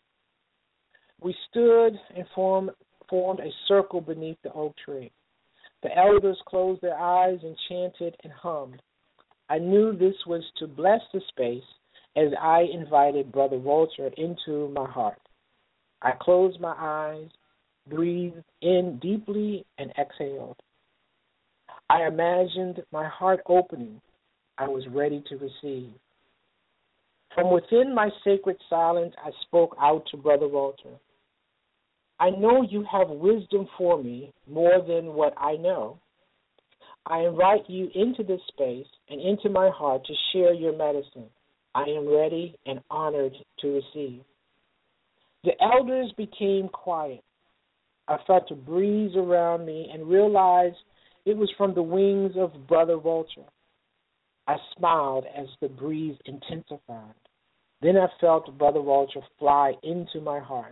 We stood and formed, formed a circle beneath the oak tree. The elders closed their eyes and chanted and hummed. I knew this was to bless the space as I invited Brother Vulture into my heart. I closed my eyes, breathed in deeply, and exhaled. I imagined my heart opening. I was ready to receive. From within my sacred silence, I spoke out to Brother Vulture. I know you have wisdom for me more than what I know. I invite you into this space and into my heart to share your medicine. I am ready and honored to receive. The elders became quiet. I felt a breeze around me and realized it was from the wings of Brother Vulture. I smiled as the breeze intensified. Then I felt Brother Vulture fly into my heart.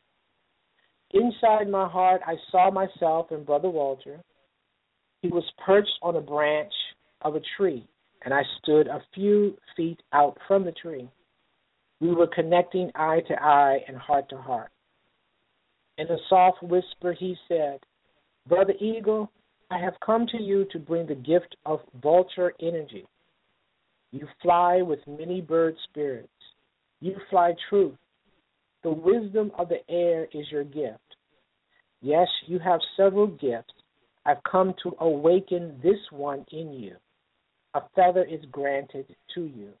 Inside my heart, I saw myself and Brother Vulture. He was perched on a branch of a tree, and I stood a few feet out from the tree. We were connecting eye to eye and heart to heart. In a soft whisper, he said, Brother Eagle, I have come to you to bring the gift of vulture energy. You fly with many bird spirits. You fly truth. The wisdom of the air is your gift. Yes, you have several gifts. I've come to awaken this one in you. A feather is granted to you.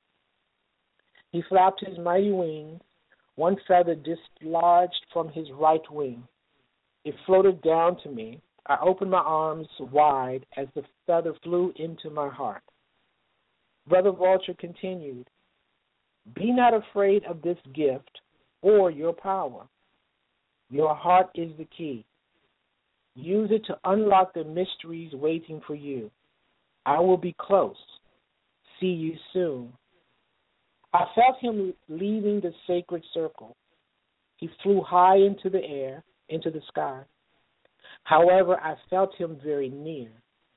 He flapped his mighty wings. One feather dislodged from his right wing. It floated down to me. I opened my arms wide as the feather flew into my heart. Brother Vulture continued, be not afraid of this gift or your power. Your heart is the key. Use it to unlock the mysteries waiting for you. I will be close. See you soon. I felt him leaving the sacred circle. He flew high into the air, into the sky. However, I felt him very near.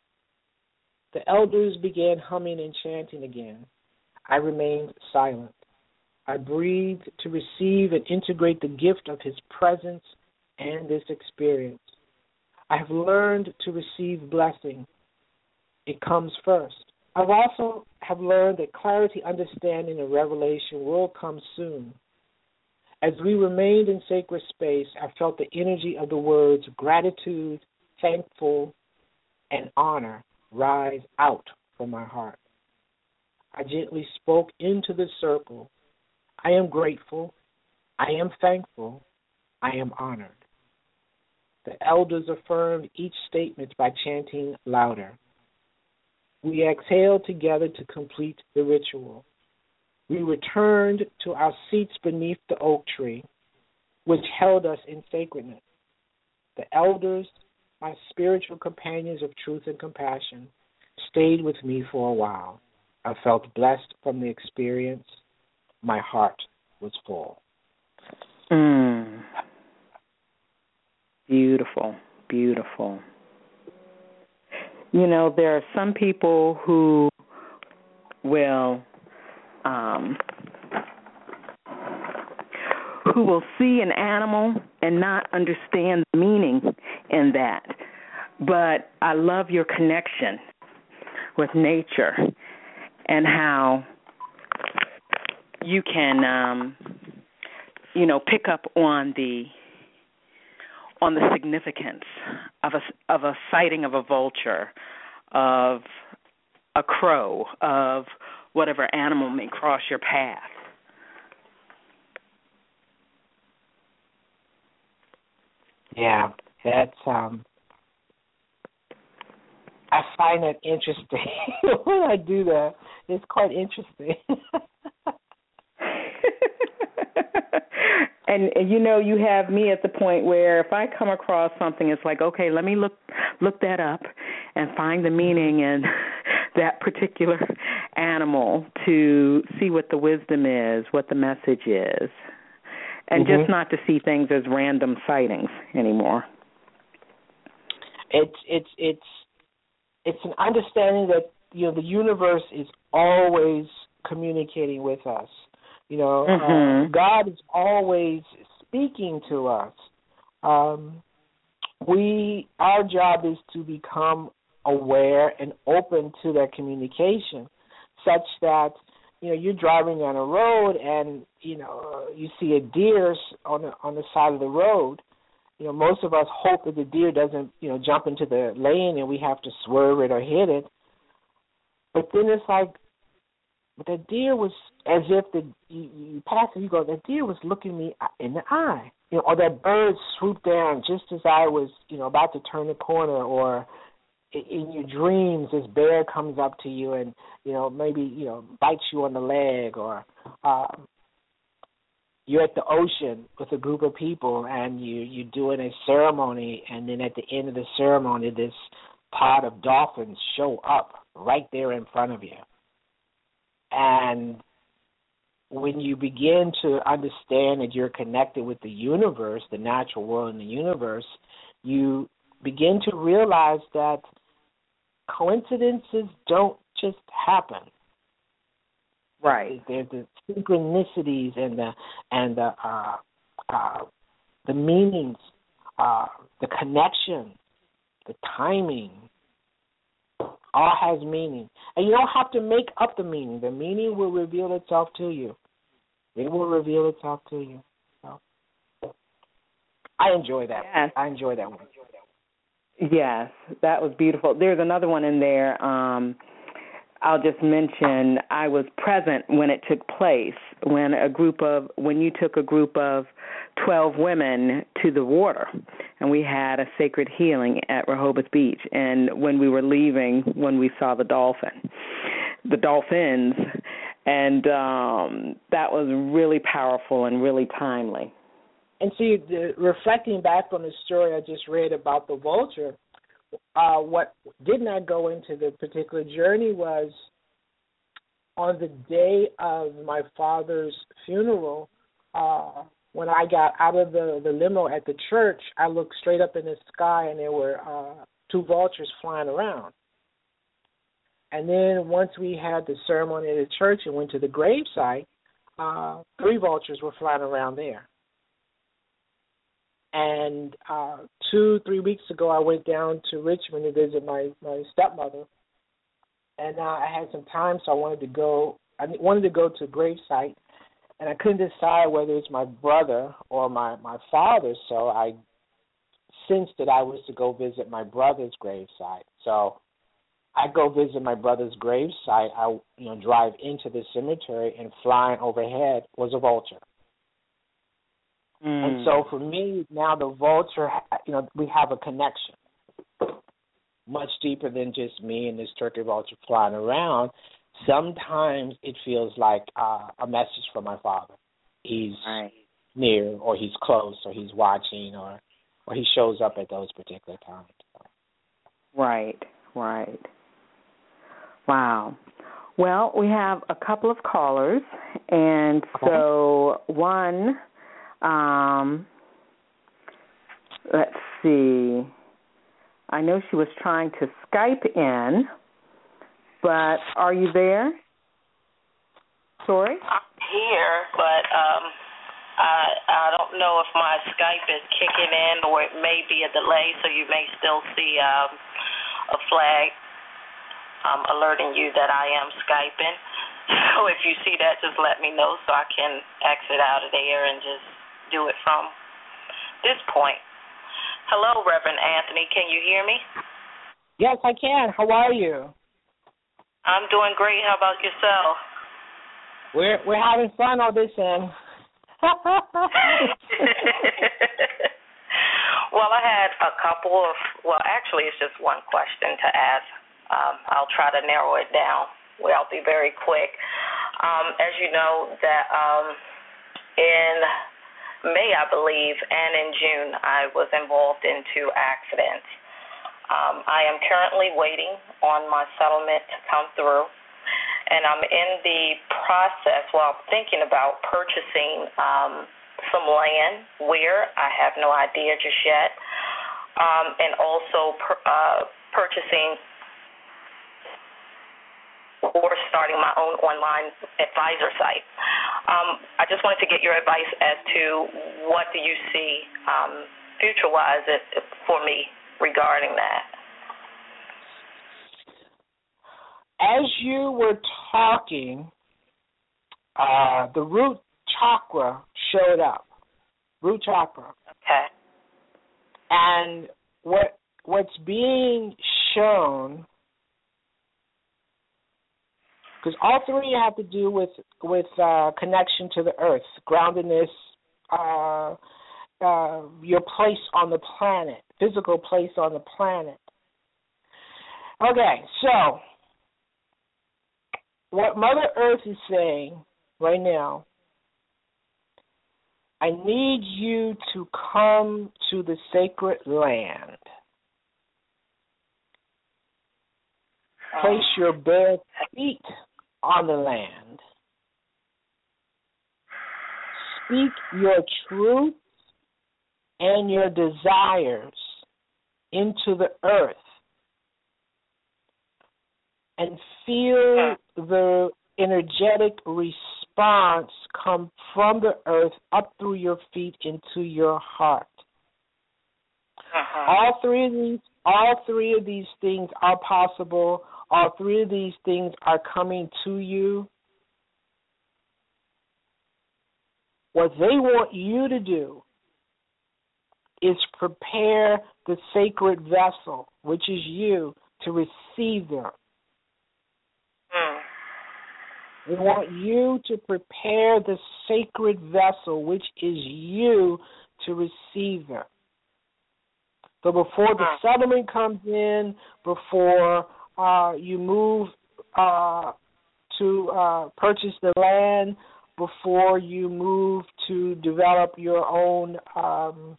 The elders began humming and chanting again. I remained silent. I breathed to receive and integrate the gift of his presence and this experience. I have learned to receive blessing. It comes first. I've also have learned that clarity, understanding, and revelation will come soon. As we remained in sacred space, I felt the energy of the words gratitude, thankful, and honor rise out from my heart. I gently spoke into the circle. I am grateful. I am thankful. I am honored. The elders affirmed each statement by chanting louder. We exhaled together to complete the ritual. We returned to our seats beneath the oak tree, which held us in sacredness. The elders, my spiritual companions of truth and compassion, stayed with me for a while. I felt blessed from the experience. My heart was full. Mm. Beautiful, beautiful. You know, there are some people who will um, who will see an animal and not understand the meaning in that. But I love your connection with nature and how you can, um, you know, pick up on the on the significance of a of a sighting of a vulture, of a crow, of whatever animal may cross your path. Yeah, that's um, I find that interesting. When I do that, it's quite interesting. and, and you know, you have me at the point where if I come across something, it's like, okay, let me look look that up and find the meaning in that particular animal to see what the wisdom is, what the message is, and mm-hmm. just not to see things as random sightings anymore. It's it's it's it's an understanding that, you know, the universe is always communicating with us. You know, mm-hmm. uh, God is always speaking to us. Um, we, our job is to become aware and open to that communication, such that, you know, you're driving down a road and, you know, you see a deer on the, on the side of the road. You know, most of us hope that the deer doesn't, you know, jump into the lane and we have to swerve it or hit it. But then it's like, but that deer was, as if the you, you pass it, you go, that deer was looking me in the eye. You know, or that bird swooped down just as I was, you know, about to turn the corner, or in your dreams, this bear comes up to you and, you know, maybe, you know, bites you on the leg, or um, you're at the ocean with a group of people and you, you're doing a ceremony, and then at the end of the ceremony, this pod of dolphins show up right there in front of you. And when you begin to understand that you're connected with the universe, the natural world and the universe, you begin to realize that coincidences don't just happen. Right. There's the synchronicities and the and the uh, uh, the meanings, uh, the connection, the timing. All has meaning. And you don't have to make up the meaning. The meaning will reveal itself to you. It will reveal itself to you. So, I enjoy that. Yes. I enjoy that one. Yes, that was beautiful. There's another one in there. Um, I'll just mention I was present when it took place, when a group of, when you took a group of twelve women to the water, and we had a sacred healing at Rehoboth Beach. And when we were leaving, when we saw the dolphin, the dolphins, and um, that was really powerful and really timely. And see, the, reflecting back on the story I just read about the vulture, uh, what did not go into the particular journey was on the day of my father's funeral, uh, when I got out of the, the limo at the church, I looked straight up in the sky and there were uh, two vultures flying around. And then once we had the ceremony at the church and went to the gravesite, uh, three vultures were flying around there. And uh, two, three weeks ago, I went down to Richmond to visit my, my stepmother. And uh, I had some time, so I wanted to go. I wanted to go to a gravesite, and I couldn't decide whether it's my brother or my, my father. So I sensed that I was to go visit my brother's gravesite. So I go visit my brother's gravesite. I you know drive into the cemetery, and flying overhead was a vulture. Mm. And so for me, now the vulture, you know, we have a connection much deeper than just me and this turkey vulture flying around. Sometimes it feels like uh, a message from my father. He's right. near, or he's close, or he's watching, or or he shows up at those particular times. Right, right. Wow. Well, we have a couple of callers, and okay. so one, um, let's see. I know she was trying to Skype in, but are you there? Sorry? I'm here, but um, I I don't know if my Skype is kicking in, or it may be a delay, so you may still see um, a flag um, alerting you that I am Skyping. So if you see that, just let me know so I can exit out of there and just do it from this point. Hello, Reverend Anthony. Can you hear me? Yes, I can. How are you? I'm doing great. How about yourself? We're we're having fun on this end. Well, I had a couple of, well, actually it's just one question to ask um, I'll try to narrow it down. Well, I'll be very quick. Um, as you know, that um, in May, I believe, and in June, I was involved in two accidents. Um, I am currently waiting on my settlement to come through, and I'm in the process, well, I'm thinking about purchasing um, some land where I have no idea just yet, um, and also per, uh, purchasing or starting my own online advisor site. Um, I just wanted to get your advice as to what do you see um, future-wise for me regarding that. As you were talking, uh, the root chakra showed up. Root chakra. Okay. And what what's being shown, because all three have to do with with uh, connection to the earth, groundedness, uh, uh, your place on the planet, physical place on the planet. Okay, so what Mother Earth is saying right now, I need you to come to the sacred land. Place your bare feet on the land. Speak your truth and your desires into the earth and feel the energetic response come from the earth up through your feet into your heart. Uh-huh. All three of these, all three of these things are possible. All three of these things are coming to you. What they want you to do is prepare the sacred vessel, which is you, to receive them. Mm. They want you to prepare the sacred vessel, which is you, to receive them. So before the settlement comes in, before uh, you move uh, to uh, purchase the land, before you move to develop your own um,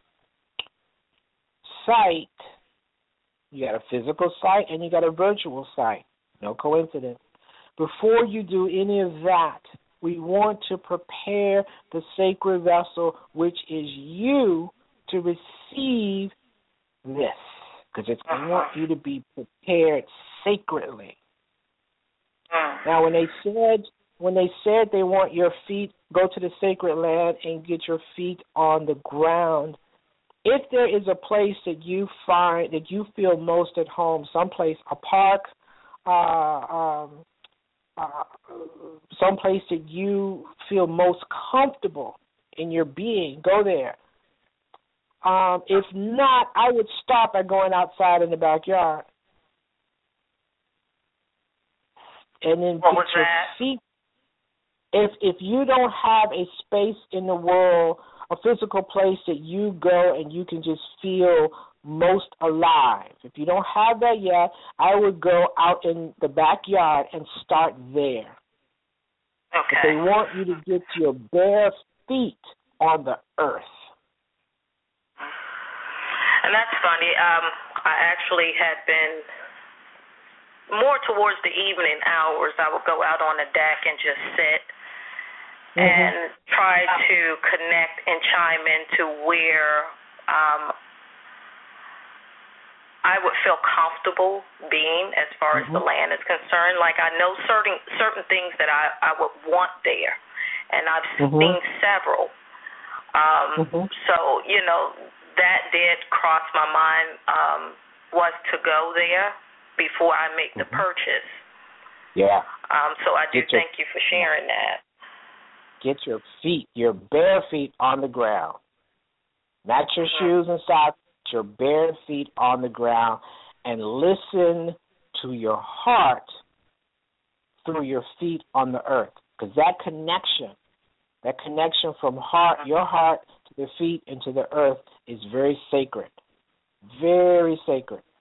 site, you got a physical site and you got a virtual site. No coincidence. Before you do any of that, we want to prepare the sacred vessel, which is you, to receive this, because it's I want you to be prepared sacredly. Now, when they said when they said they want your feet, go to the sacred land and get your feet on the ground. If there is a place that you find that you feel most at home, someplace, a park, uh, um, uh, someplace that you feel most comfortable in your being, go there. Um, if not, I would stop at going outside in the backyard. And then what get was your that? feet. If if you don't have a space in the world, a physical place that you go and you can just feel most alive, if you don't have that yet, I would go out in the backyard and start there. Okay. But they want you to get your bare feet on the earth. And that's funny. Um, I actually had been more towards the evening hours. I would go out on the deck and just sit mm-hmm. and try to connect and chime into where um, I would feel comfortable being as far mm-hmm. as the land is concerned. Like I know certain certain things that I, I would want there, and I've mm-hmm. seen several. Um, mm-hmm. So, you know, that did cross my mind um, was to go there before I make the mm-hmm. purchase. Yeah. Um, so I do get your, thank you for sharing that. Get your feet, your bare feet on the ground. Not your mm-hmm. shoes and socks, your bare feet on the ground, and listen to your heart through your feet on the earth. Because that connection, that connection from heart, your heart to the feet and to the earth is very sacred. Very sacred.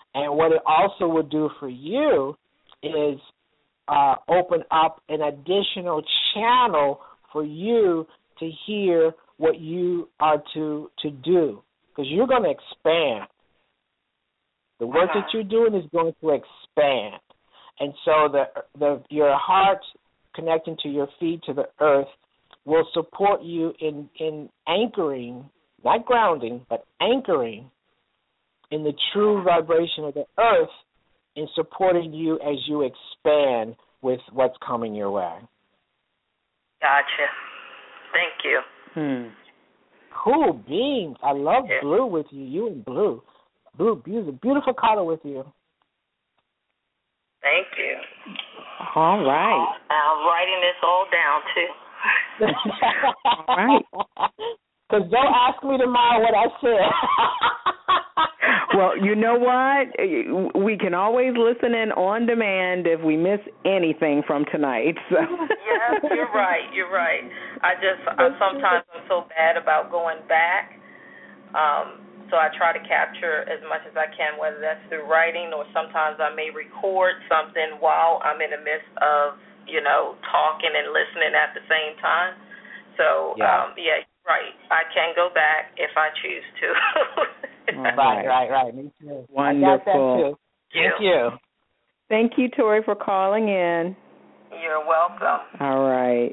And what it also would do for you is uh, open up an additional channel for you to hear what you are to to do, because you're going to expand. The work that you're doing is going to expand, and so the the your heart connecting to your feet to the earth will support you in in anchoring, not grounding, but anchoring in the true vibration of the earth, in supporting you as you expand with what's coming your way. Gotcha. Thank you. Hmm. Cool beans. I love Yeah. blue with you. You and blue. Blue, beautiful, beautiful color with you. Thank you. All right. I'm writing this all down, too. All right. Because don't ask me tomorrow what I said. Well, you know what? We can always listen in on demand if we miss anything from tonight. So. Yes, you're right. You're right. I just I, sometimes I'm so bad about going back, um, so I try to capture as much as I can, whether that's through writing or sometimes I may record something while I'm in the midst of, you know, talking and listening at the same time. So yeah, um, yeah, right. I can go back if I choose to. Right, right, right. Me too. Wonderful. I got that too. Thank you. Thank you, Tori, for calling in. You're welcome. All right.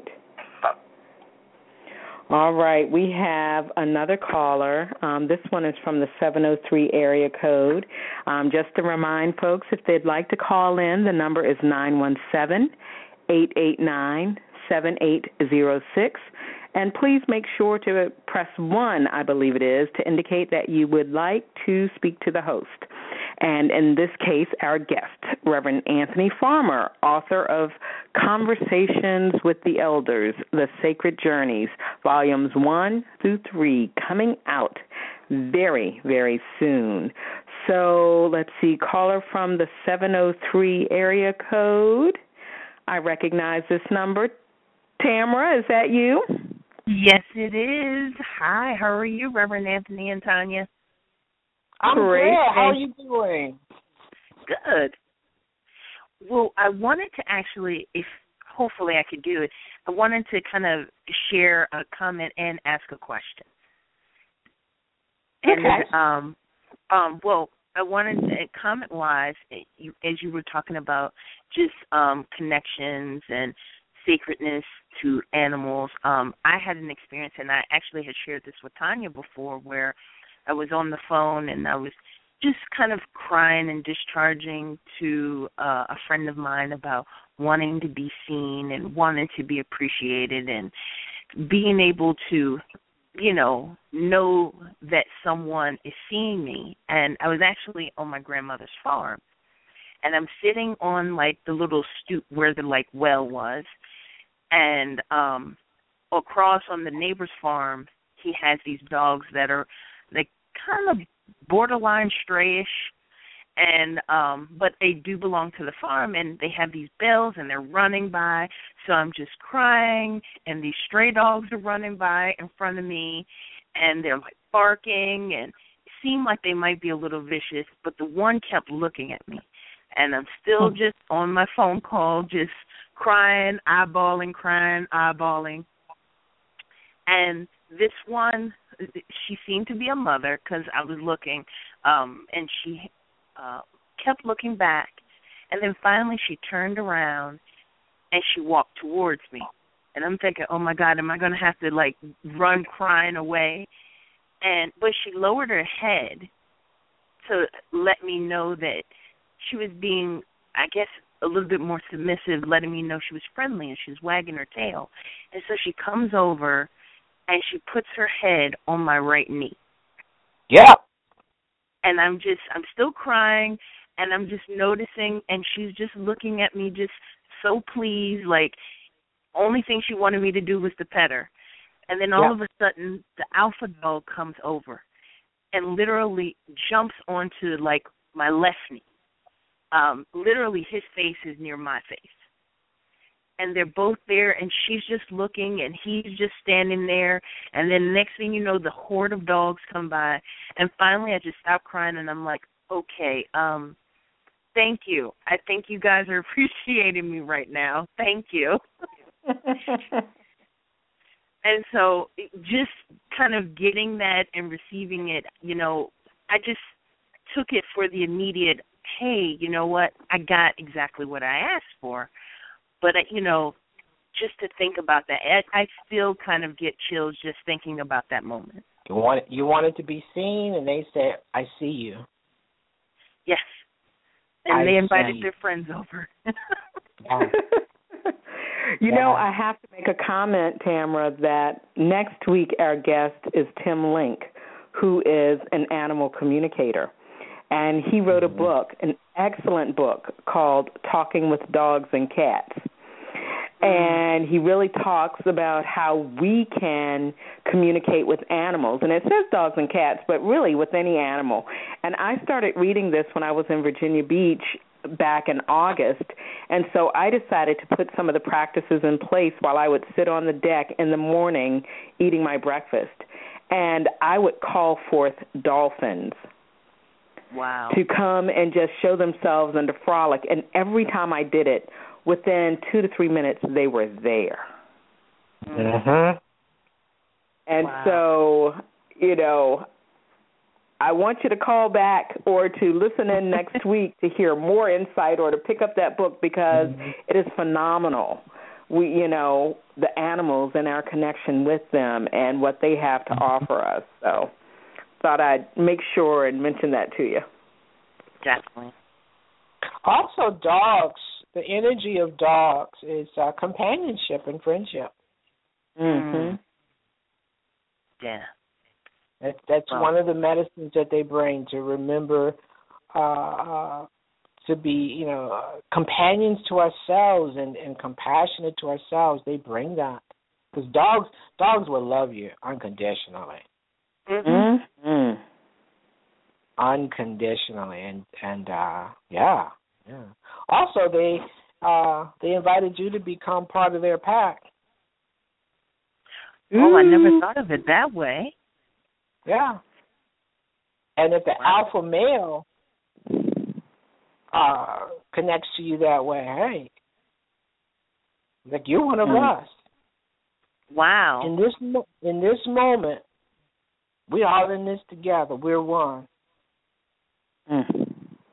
All right. We have another caller. Um, this one is from the seven oh three area code. Um, just to remind folks, if they'd like to call in, the number is nine one seven, eight eight nine, seven eight zero six. And please make sure to press one, I believe it is, to indicate that you would like to speak to the host. And in this case, our guest, Reverend Anthony Farmer, author of Conversations with the Elders, The Sacred Journeys, volumes one through three, coming out very, very soon. So let's see, caller from the seven oh three area code. I recognize this number. Tamara, is that you? Yes, it is. Hi, how are you, Reverend Anthony and Tanya? I'm Great. great. How are you doing? Good. Well, I wanted to actually, if hopefully I could do it, I wanted to kind of share a comment and ask a question. And Okay. um, um, well, I wanted to, comment-wise, you, as you were talking about just um, connections and sacredness to animals, um, I had an experience, and I actually had shared this with Tanya before, where I was on the phone and I was just kind of crying and discharging to uh, a friend of mine about wanting to be seen and wanting to be appreciated and being able to, you know, know that someone is seeing me. And I was actually on my grandmother's farm, and I'm sitting on, like, the little stoop where the, like, well was, and um, across on the neighbor's farm, he has these dogs that are, like, kind of borderline strayish, and um, but they do belong to the farm, and they have these bells, and they're running by, so I'm just crying, and these stray dogs are running by in front of me, and they're, like, barking, and it seemed like they might be a little vicious, but the one kept looking at me, and I'm still just on my phone call, just crying, eyeballing, crying, eyeballing. And this one, she seemed to be a mother because I was looking, um, and she uh, kept looking back. And then finally she turned around and she walked towards me. And I'm thinking, oh, my God, am I going to have to, like, run crying away? And but she lowered her head to let me know that she was being, I guess, a little bit more submissive, letting me know she was friendly, and she was wagging her tail. And so she comes over, and she puts her head on my right knee. Yeah. And I'm just, I'm still crying, and I'm just noticing, and she's just looking at me just so pleased, like, only thing she wanted me to do was to pet her. And then all yeah. of a sudden, the alpha dog comes over and literally jumps onto, like, my left knee. Um, literally, his face is near my face. And they're both there, and she's just looking, and he's just standing there. And then next thing you know, the horde of dogs come by. And finally, I just stop crying, and I'm like, Okay. Um, thank you. I think you guys are appreciating me right now. Thank you. And so just kind of getting that and receiving it, you know, I just took it for the immediate, hey, you know what, I got exactly what I asked for. But, you know, just to think about that, I, I still kind of get chills just thinking about that moment. You want it, you want it to be seen, and they say, I see you. Yes. And I they invited see. their friends over. Yeah. You Yeah. know, I have to make a comment, Tamara, that next week our guest is Tim Link, who is an animal communicator. And he wrote a book, an excellent book called Talking with Dogs and Cats. And he really talks about how we can communicate with animals. And it says dogs and cats, but really with any animal. And I started reading this when I was in Virginia Beach back in August. And so I decided to put some of the practices in place while I would sit on the deck in the morning eating my breakfast. And I would call forth dolphins. Wow. To come and just show themselves and to frolic. And every time I did it, within two to three minutes, they were there. Mm-hmm. And Wow. so, you know, I want you to call back or to listen in next week to hear more insight or to pick up that book because mm-hmm. it is phenomenal. We, you know, the animals and our connection with them and what they have to offer us. So thought I'd make sure and mention that to you. Definitely. Also, dogs, the energy of dogs is uh, companionship and friendship. Mm-hmm. Yeah. That, that's wow. one of the medicines that they bring to remember uh, uh, to be, you know, uh, companions to ourselves and, and compassionate to ourselves. They bring that. Because dogs, dogs will love you unconditionally. Mm-hmm. Mm-hmm. Unconditionally. And, and uh, yeah, yeah. Also, they uh, they invited you to become part of their pack. Oh, I never thought of it that way. Yeah. And if the wow. alpha male uh, connects to you that way, hey, like you're one of mm. us. Wow. In this in this moment, we all in this together. We're one. Mm.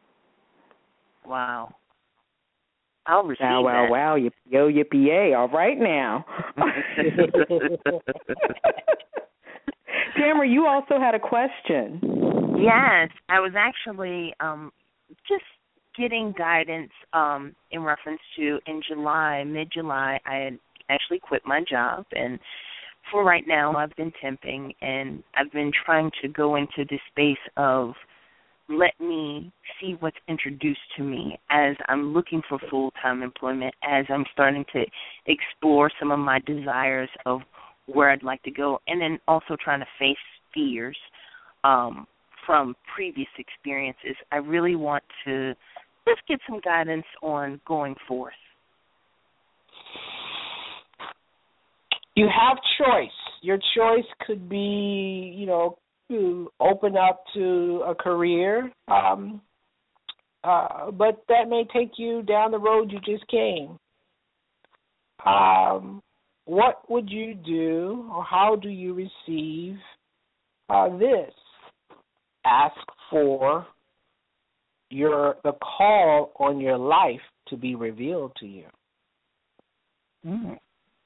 Wow. I'll receive wow, wow, that. wow, yip, yo, yippee, yay. All right now. Tamara, you also had a question. Yes, I was actually um, just getting guidance um, in reference to in July, mid-July, I had actually quit my job. And for right now, I've been temping, and I've been trying to go into this space of let me see what's introduced to me as I'm looking for full-time employment, as I'm starting to explore some of my desires of where I'd like to go, and then also trying to face fears um, from previous experiences. I really want to just get some guidance on going forth. You have choice. Your choice could be, you know, to open up to a career, um, uh, but that may take you down the road you just came. Um, what would you do, or how do you receive uh, this? Ask for your the call on your life to be revealed to you. Mm.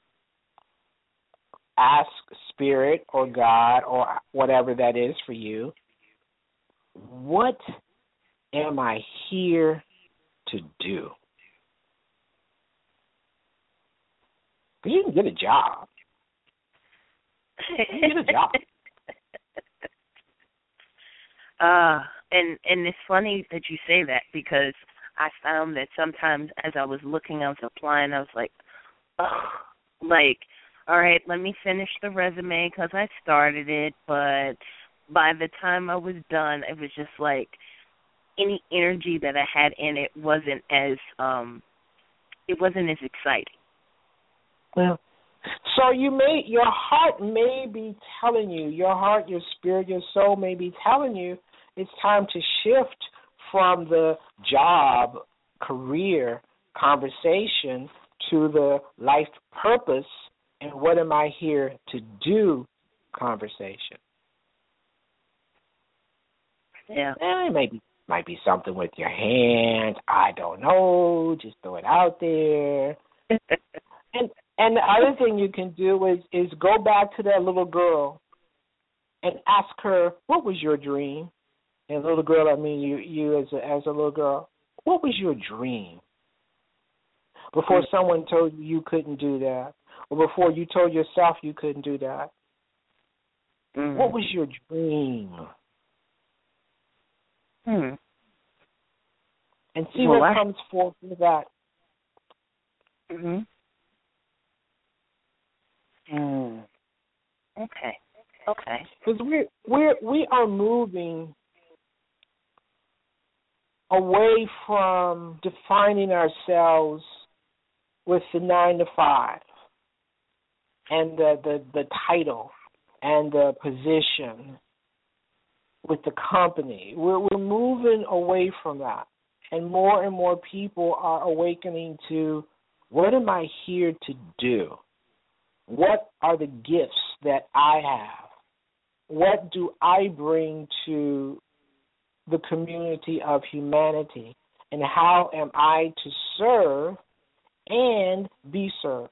Ask Spirit or God or whatever that is for you, what am I here to do? Because you can get a job. You can get a job. uh, and, and it's funny that you say that because I found that sometimes as I was looking, I was applying, I was like, oh, like, all right, let me finish the resume because I started it, but by the time I was done, it was just like any energy that I had in it wasn't as um, it wasn't as exciting. Well, so you may your heart may be telling you, your heart, your spirit, your soul may be telling you it's time to shift from the job, career conversation to the life purpose and what am I here to do conversation. Yeah. Eh, maybe might be something with your hands. I don't know. Just throw it out there. and and the other thing you can do is is go back to that little girl and ask her, what was your dream? And little girl, I mean you you as a, as a little girl, what was your dream? Before someone told you you couldn't do that, or before you told yourself you couldn't do that. Mm. What was your dream? Hmm. And see well, what I... comes forth with that. Mhm. Mm. Okay. Okay. Because we we we are moving away from defining ourselves with the nine to five and the the, the title and the position with the company. We're we're moving away from that, and more and more people are awakening to what am I here to do? What are the gifts that I have? What do I bring to the community of humanity? And how am I to serve and be served?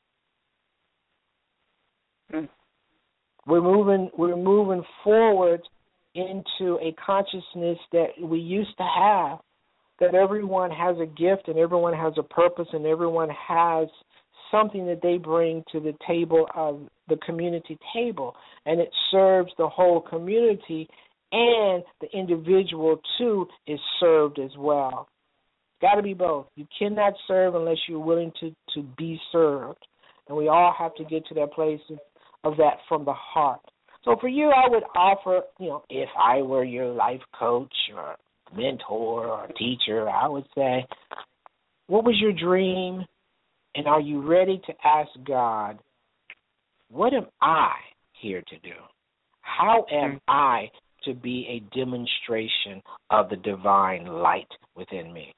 Mm. We're moving we're moving forward into a consciousness that we used to have, that everyone has a gift and everyone has a purpose and everyone has something that they bring to the table of the community table, and it serves the whole community, and the individual too is served as well. Got to be both. You cannot serve unless you're willing to, to be served, and we all have to get to that place of, of that from the heart. So for you, I would offer, you know, if I were your life coach or mentor or teacher, I would say, what was your dream? And are you ready to ask God, what am I here to do? How am I to be a demonstration of the divine light within me?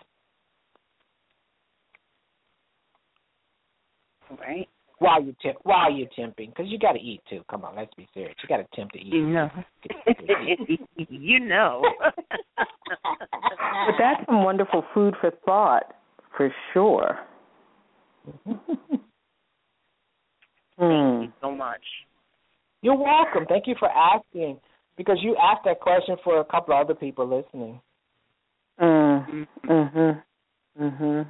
Right. While you temp, while you're temping, because you got to eat too. Come on, let's be serious. You got to tempt to eat. You know. you know. But that's some wonderful food for thought, for sure. Thank mm. you so much. You're welcome. Thank you for asking, because you asked that question for a couple of other people listening. Mm. Mm-hmm. Mm-hmm.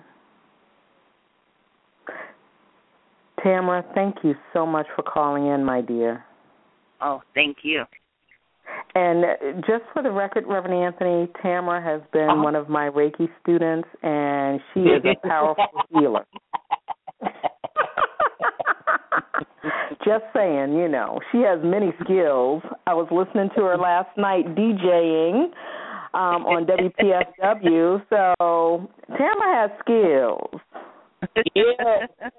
Tamara, thank you so much for calling in, my dear. Oh, thank you. And just for the record, Reverend Anthony, Tamara has been uh-huh. one of my Reiki students, and she is a powerful healer. Just saying, you know, she has many skills. I was listening to her last night DJing um, on W P S W, so Tamara has skills. Yeah.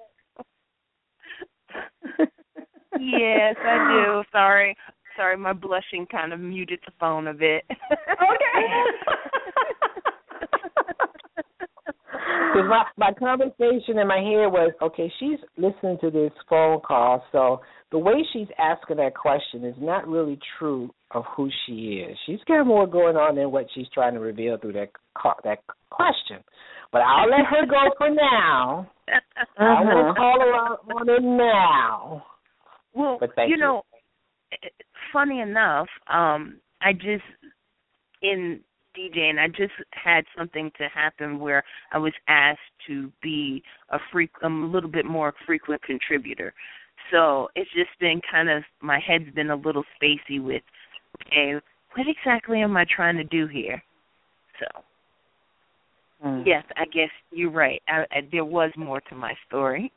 Yes, I do. Sorry. Sorry, my blushing kind of muted the phone a bit. Okay. Because my, my conversation in my head was, okay, she's listening to this phone call, so the way she's asking that question is not really true of who she is. She's got more going on than what she's trying to reveal through that that question. But I'll let her go for now. Uh-huh. I will call her out on it now. Well, but thank you you know, funny enough, um, I just, in DJing, I just had something to happen where I was asked to be a, freak, a little bit more frequent contributor. So it's just been kind of, my head's been a little spacey with, okay, what exactly am I trying to do here? So, mm. yes, I guess you're right. I, I, there was more to my story.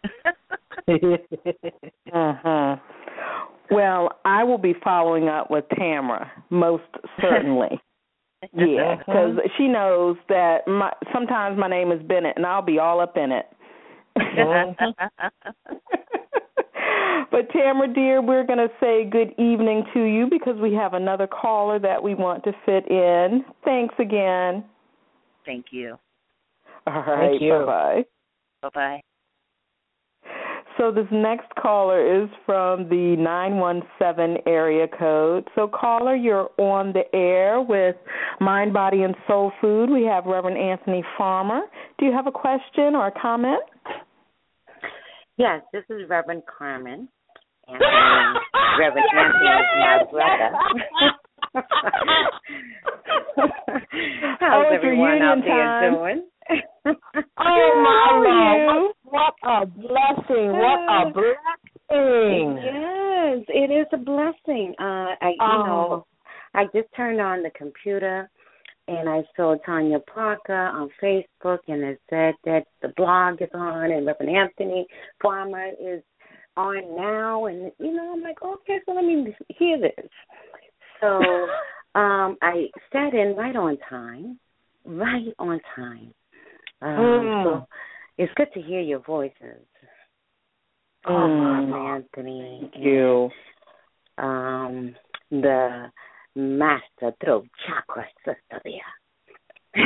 uh-huh. Well, I will be following up with Tamara, most certainly. Yeah, because she knows that my, sometimes my name is Bennett, and I'll be all up in it. But Tamara, dear, we're going to say good evening to you because we have another caller that we want to fit in. Thanks again. Thank you. All right. Thank you. Bye-bye. Bye-bye. So this next caller is from the nine one seven area code. So caller, you're on the air with Mind, Body, and Soul Food. We have Reverend Anthony Farmer. Do you have a question or a comment? Yes, this is Reverend Carmen. Anthony, Reverend Anthony is my brother. How's oh, everyone out there time. doing? Oh, my Lord. What a blessing. What a blessing. Yes, it is a blessing. Uh, I, you oh. know, I just turned on the computer, and I saw Tanya Parker on Facebook, and it said that the blog is on, and Reverend Anthony Farmer is on now, and, you know, I'm like, okay, so let me hear this. So um, I sat in right on time, right on time. Um, mm. So it's good to hear your voices. Oh, mm. Anthony. Thank you. Um, the master throat chakra sister there.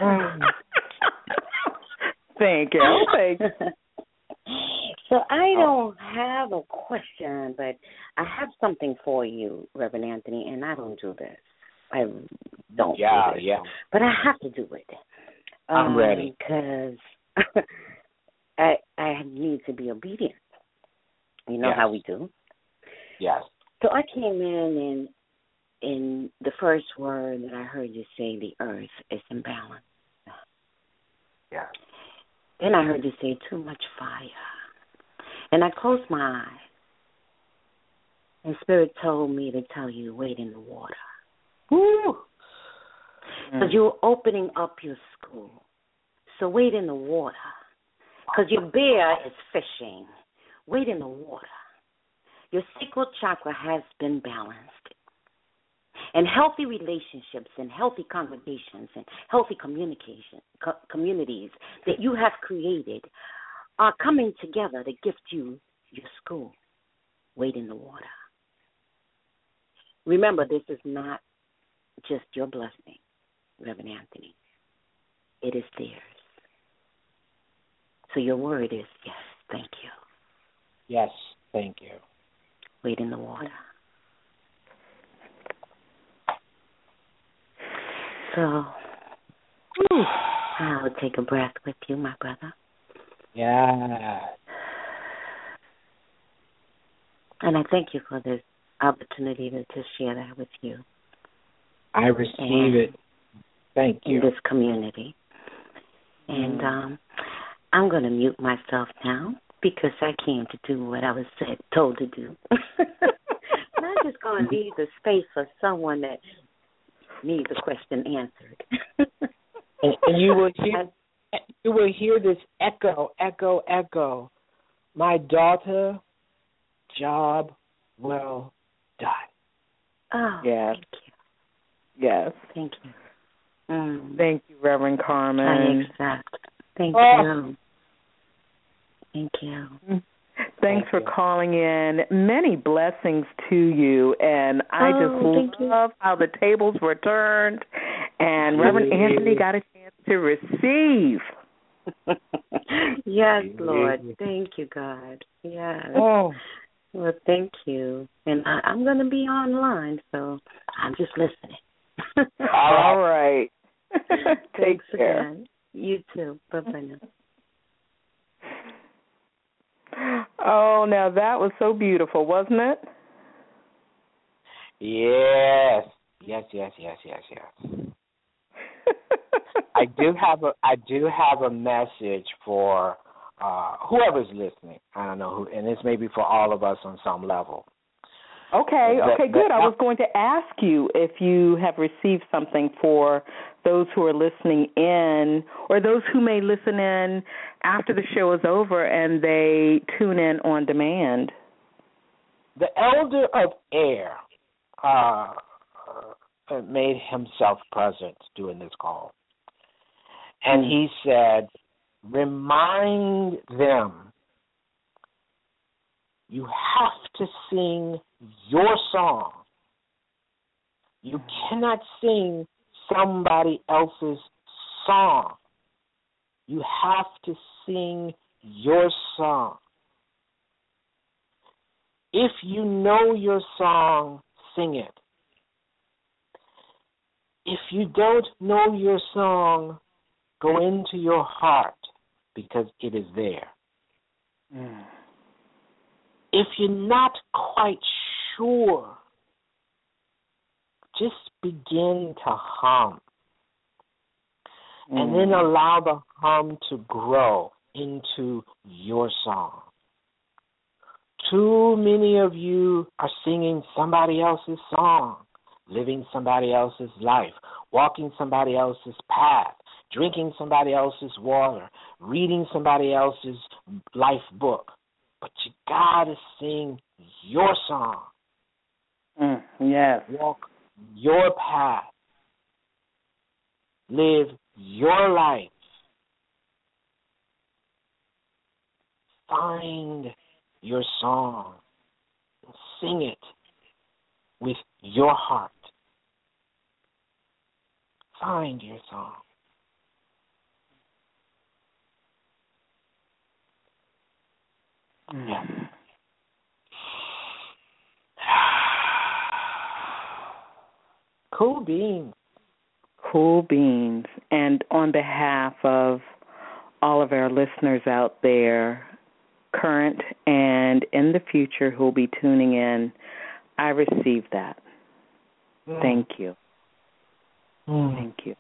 Thank you. Thank you. So I don't have a question, but I have something for you, Reverend Anthony, and I don't do this. I don't yeah, do this. Yeah, But I have to do it. I'm um, ready. Because I, I need to be obedient. You know yes. how we do. Yes. So I came in, and in the first word that I heard you say, the earth is imbalanced. Yeah. Then I heard you say, too much fire. And I closed my eyes. And Spirit told me to tell you, wait in the water. Woo! Because mm. you're opening up your school. So wait in the water. Because your bear is fishing. Wait in the water. Your sacral chakra has been balanced. And healthy relationships and healthy congregations and healthy communication co- communities that you have created are coming together to gift you your school. Wait in the water. Remember, this is not just your blessing, Reverend Anthony. It is theirs. So your word is yes, thank you. Yes, thank you. Wait in the water. So, whew, I will take a breath with you, my brother. Yeah. And I thank you for this opportunity to, to share that with you. I receive and it. Thank you. In this community. And mm. um, I'm going to mute myself now because I came to do what I was said, told to do. And I'm just going to leave the space for someone that needs a question answered. and, and you will hear you will hear this echo, echo, echo. My daughter, job well done. Oh, yes. Thank you. Yes. Thank you. Mm. Thank you, Reverend Carmen. I accept. Thank oh. you. Thank you. Thanks thank for you. calling in. Many blessings to you, and I oh, just love you. how the tables were turned, and Reverend yeah. Anthony got a chance to receive. Yes, Lord. Thank you, God. Yes. Oh. Well, thank you. And I, I'm going to be online, so I'm just listening. All right. Take Thanks care. Again. You too. Bye-bye now. Oh, now that was so beautiful, wasn't it? Yes. Yes, yes, yes, yes, yes. I do have a I do have a message for uh, whoever's listening. I don't know who, and this may be for all of us on some level. Okay, But, okay, but, good. I was going to ask you if you have received something for those who are listening in or those who may listen in after the show is over and they tune in on demand. The elder of air uh, uh, made himself present during this call. And he said, remind them You have to sing your song. You cannot sing somebody else's song. You have to sing your song. If you know your song, sing it. If you don't know your song, go into your heart because it is there. Mm. If you're not quite sure, just begin to hum. Mm. And then allow the hum to grow into your song. Too many of you are singing somebody else's song, living somebody else's life, walking somebody else's path, drinking somebody else's water, reading somebody else's life book. But you gotta sing your song. Mm, yes. Walk your path. Live your life. Find your song. Sing it with your heart. Find your song. Yeah. Cool beans. Cool beans. And on behalf of all of our listeners out there, current and in the future who will be tuning in, I receive that. Mm. Thank you. Mm. Thank you.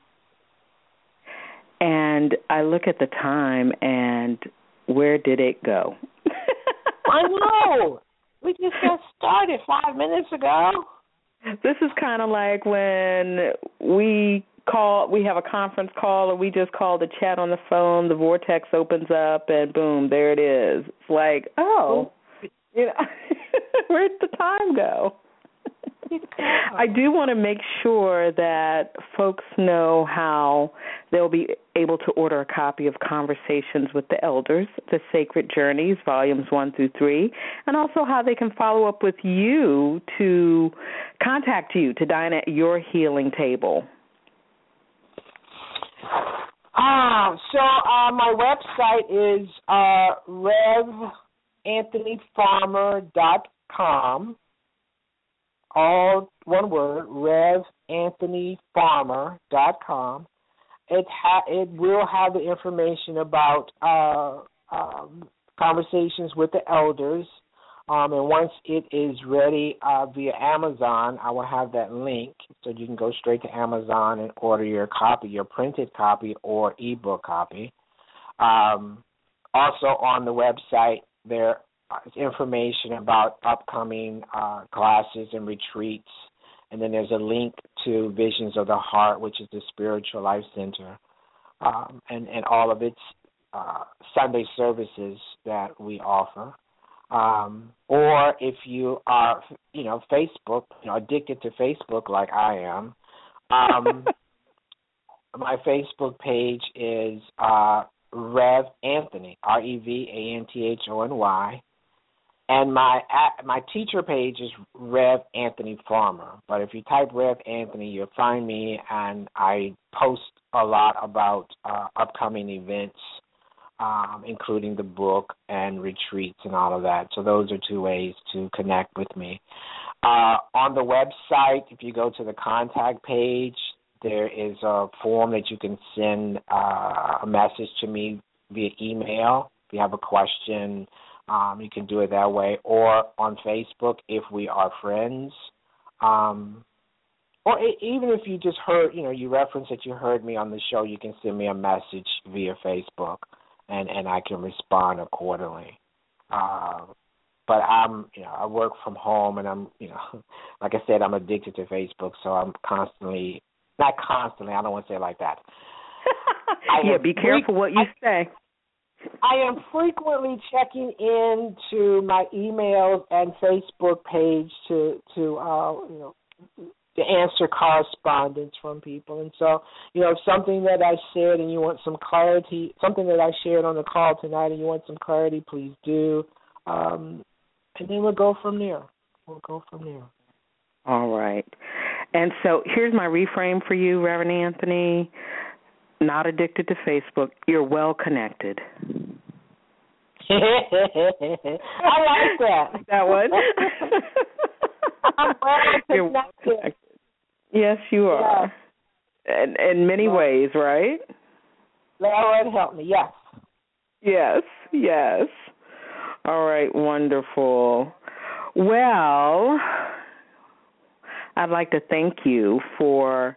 And I look at the time and where did it go? I know. We just got started five minutes ago. This is kind of like when we call, we have a conference call, or we just call the chat on the phone. The vortex opens up, and boom, there it is. It's like, oh, you know, where'd the time go? I do want to make sure that folks know how they'll be able to order a copy of Conversations with the Elders, The Sacred Journeys, Volumes one through three, and also how they can follow up with you to contact you to dine at your healing table. Ah, so uh, my website is uh, rev anthony farmer dot com. All one word, rev anthony farmer dot com. It ha- it will have the information about uh, um, Conversations with the Elders, um, and once it is ready uh, via Amazon, I will have that link so you can go straight to Amazon and order your copy, your printed copy or ebook copy. Um, also on the website, there information about upcoming uh, classes and retreats, and then there's a link to Visions of the Heart, which is the Spiritual Life Center, um, and, and all of its uh, Sunday services that we offer. Um, or if you are, you know, Facebook, you know, addicted to Facebook like I am, um, my Facebook page is uh, Rev Anthony, R E V A N T H O N Y. And my my teacher page is Rev Anthony Farmer. But if you type Rev Anthony, you'll find me, and I post a lot about uh, upcoming events, um, including the book and retreats and all of that. So those are two ways to connect with me. Uh, on the website, if you go to the contact page, there is a form that you can send uh, a message to me via email. If you have a question, Um, you can do it that way, or on Facebook if we are friends, um, or it, even if you just heard, you know, you reference that you heard me on the show, you can send me a message via Facebook, and, and I can respond accordingly. Uh, but I'm, you know, I work from home, and I'm, you know, like I said, I'm addicted to Facebook, so I'm constantly, not constantly, I don't want to say it like that. Yeah, be careful what you I, say. I am frequently checking into my emails and Facebook page to to uh, you know to answer correspondence from people. And so, you know, if something that I shared and you want some clarity, something that I shared on the call tonight and you want some clarity, please do. Um, and then we'll go from there. We'll go from there. All right. And so here's my reframe for you, Reverend Anthony. Not addicted to Facebook. You're well connected. I like that. That one? I'm well You're well connected. Yes, you are. Yeah. In, in many Lord. ways, right? Lord help me, yes. Yes, yes. All right, wonderful. Well, I'd like to thank you for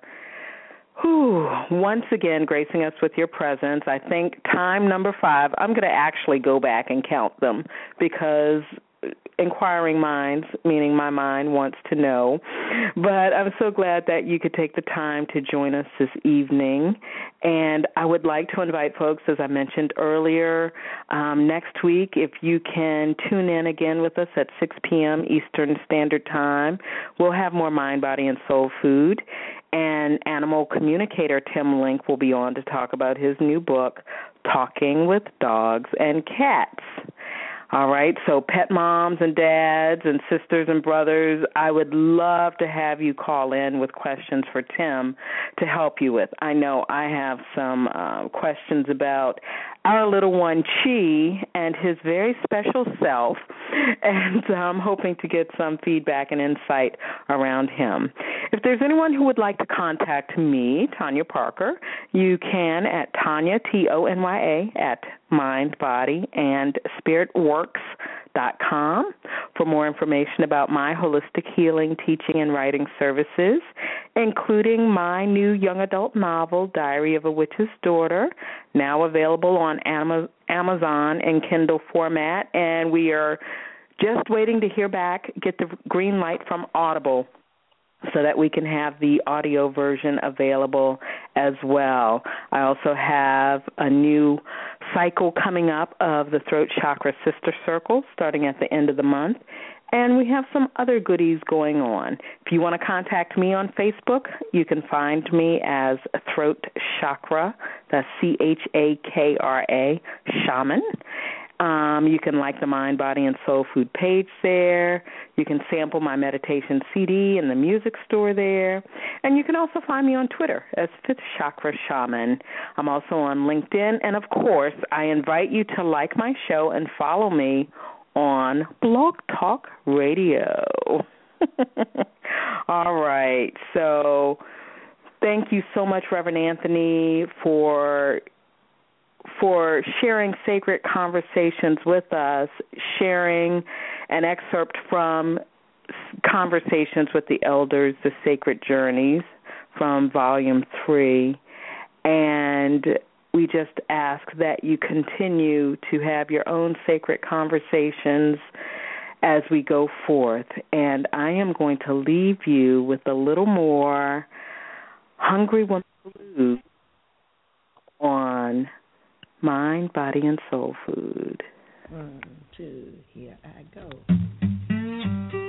whew, once again gracing us with your presence. I think time number five, I'm going to actually go back and count them because inquiring minds, meaning my mind, wants to know. But I'm so glad that you could take the time to join us this evening. And I would like to invite folks, as I mentioned earlier, um, next week, if you can tune in again with us at six p.m. Eastern Standard Time, we'll have more Mind, Body, and Soul Food. And animal communicator Tim Link will be on to talk about his new book, Talking with Dogs and Cats. All right, so pet moms and dads and sisters and brothers, I would love to have you call in with questions for Tim to help you with. I know I have some uh, questions about our little one, Chi, and his very special self, and I'm hoping to get some feedback and insight around him. If there's anyone who would like to contact me, Tanya Parker, you can at Tanya, T O N Y A, at mind, body, and spirit works dot com for more information about my holistic healing, teaching, and writing services, including my new young adult novel, Diary of a Witch's Daughter, now available on Amazon in Kindle format, and we are just waiting to hear back, get the green light from Audible, so that we can have the audio version available as well. I also have a new cycle coming up of the Throat Chakra Sister Circle starting at the end of the month, and we have some other goodies going on. If you want to contact me on Facebook, you can find me as Throat Chakra, that's C H A K R A, Shaman. Um, you can like the Mind, Body, and Soul Food page there. You can sample my meditation C D in the music store there. And you can also find me on Twitter as Fifth Chakra Shaman. I'm also on LinkedIn. And, of course, I invite you to like my show and follow me on Blog Talk Radio. All right. So thank you so much, Reverend Anthony, for for sharing sacred conversations with us, sharing an excerpt from Conversations with the Elders, The Sacred Journeys, from Volume three. And we just ask that you continue to have your own sacred conversations as we go forth. And I am going to leave you with a little more Hungry Woman Blues on Mind, Body, and Soul Food. One, two, here I go.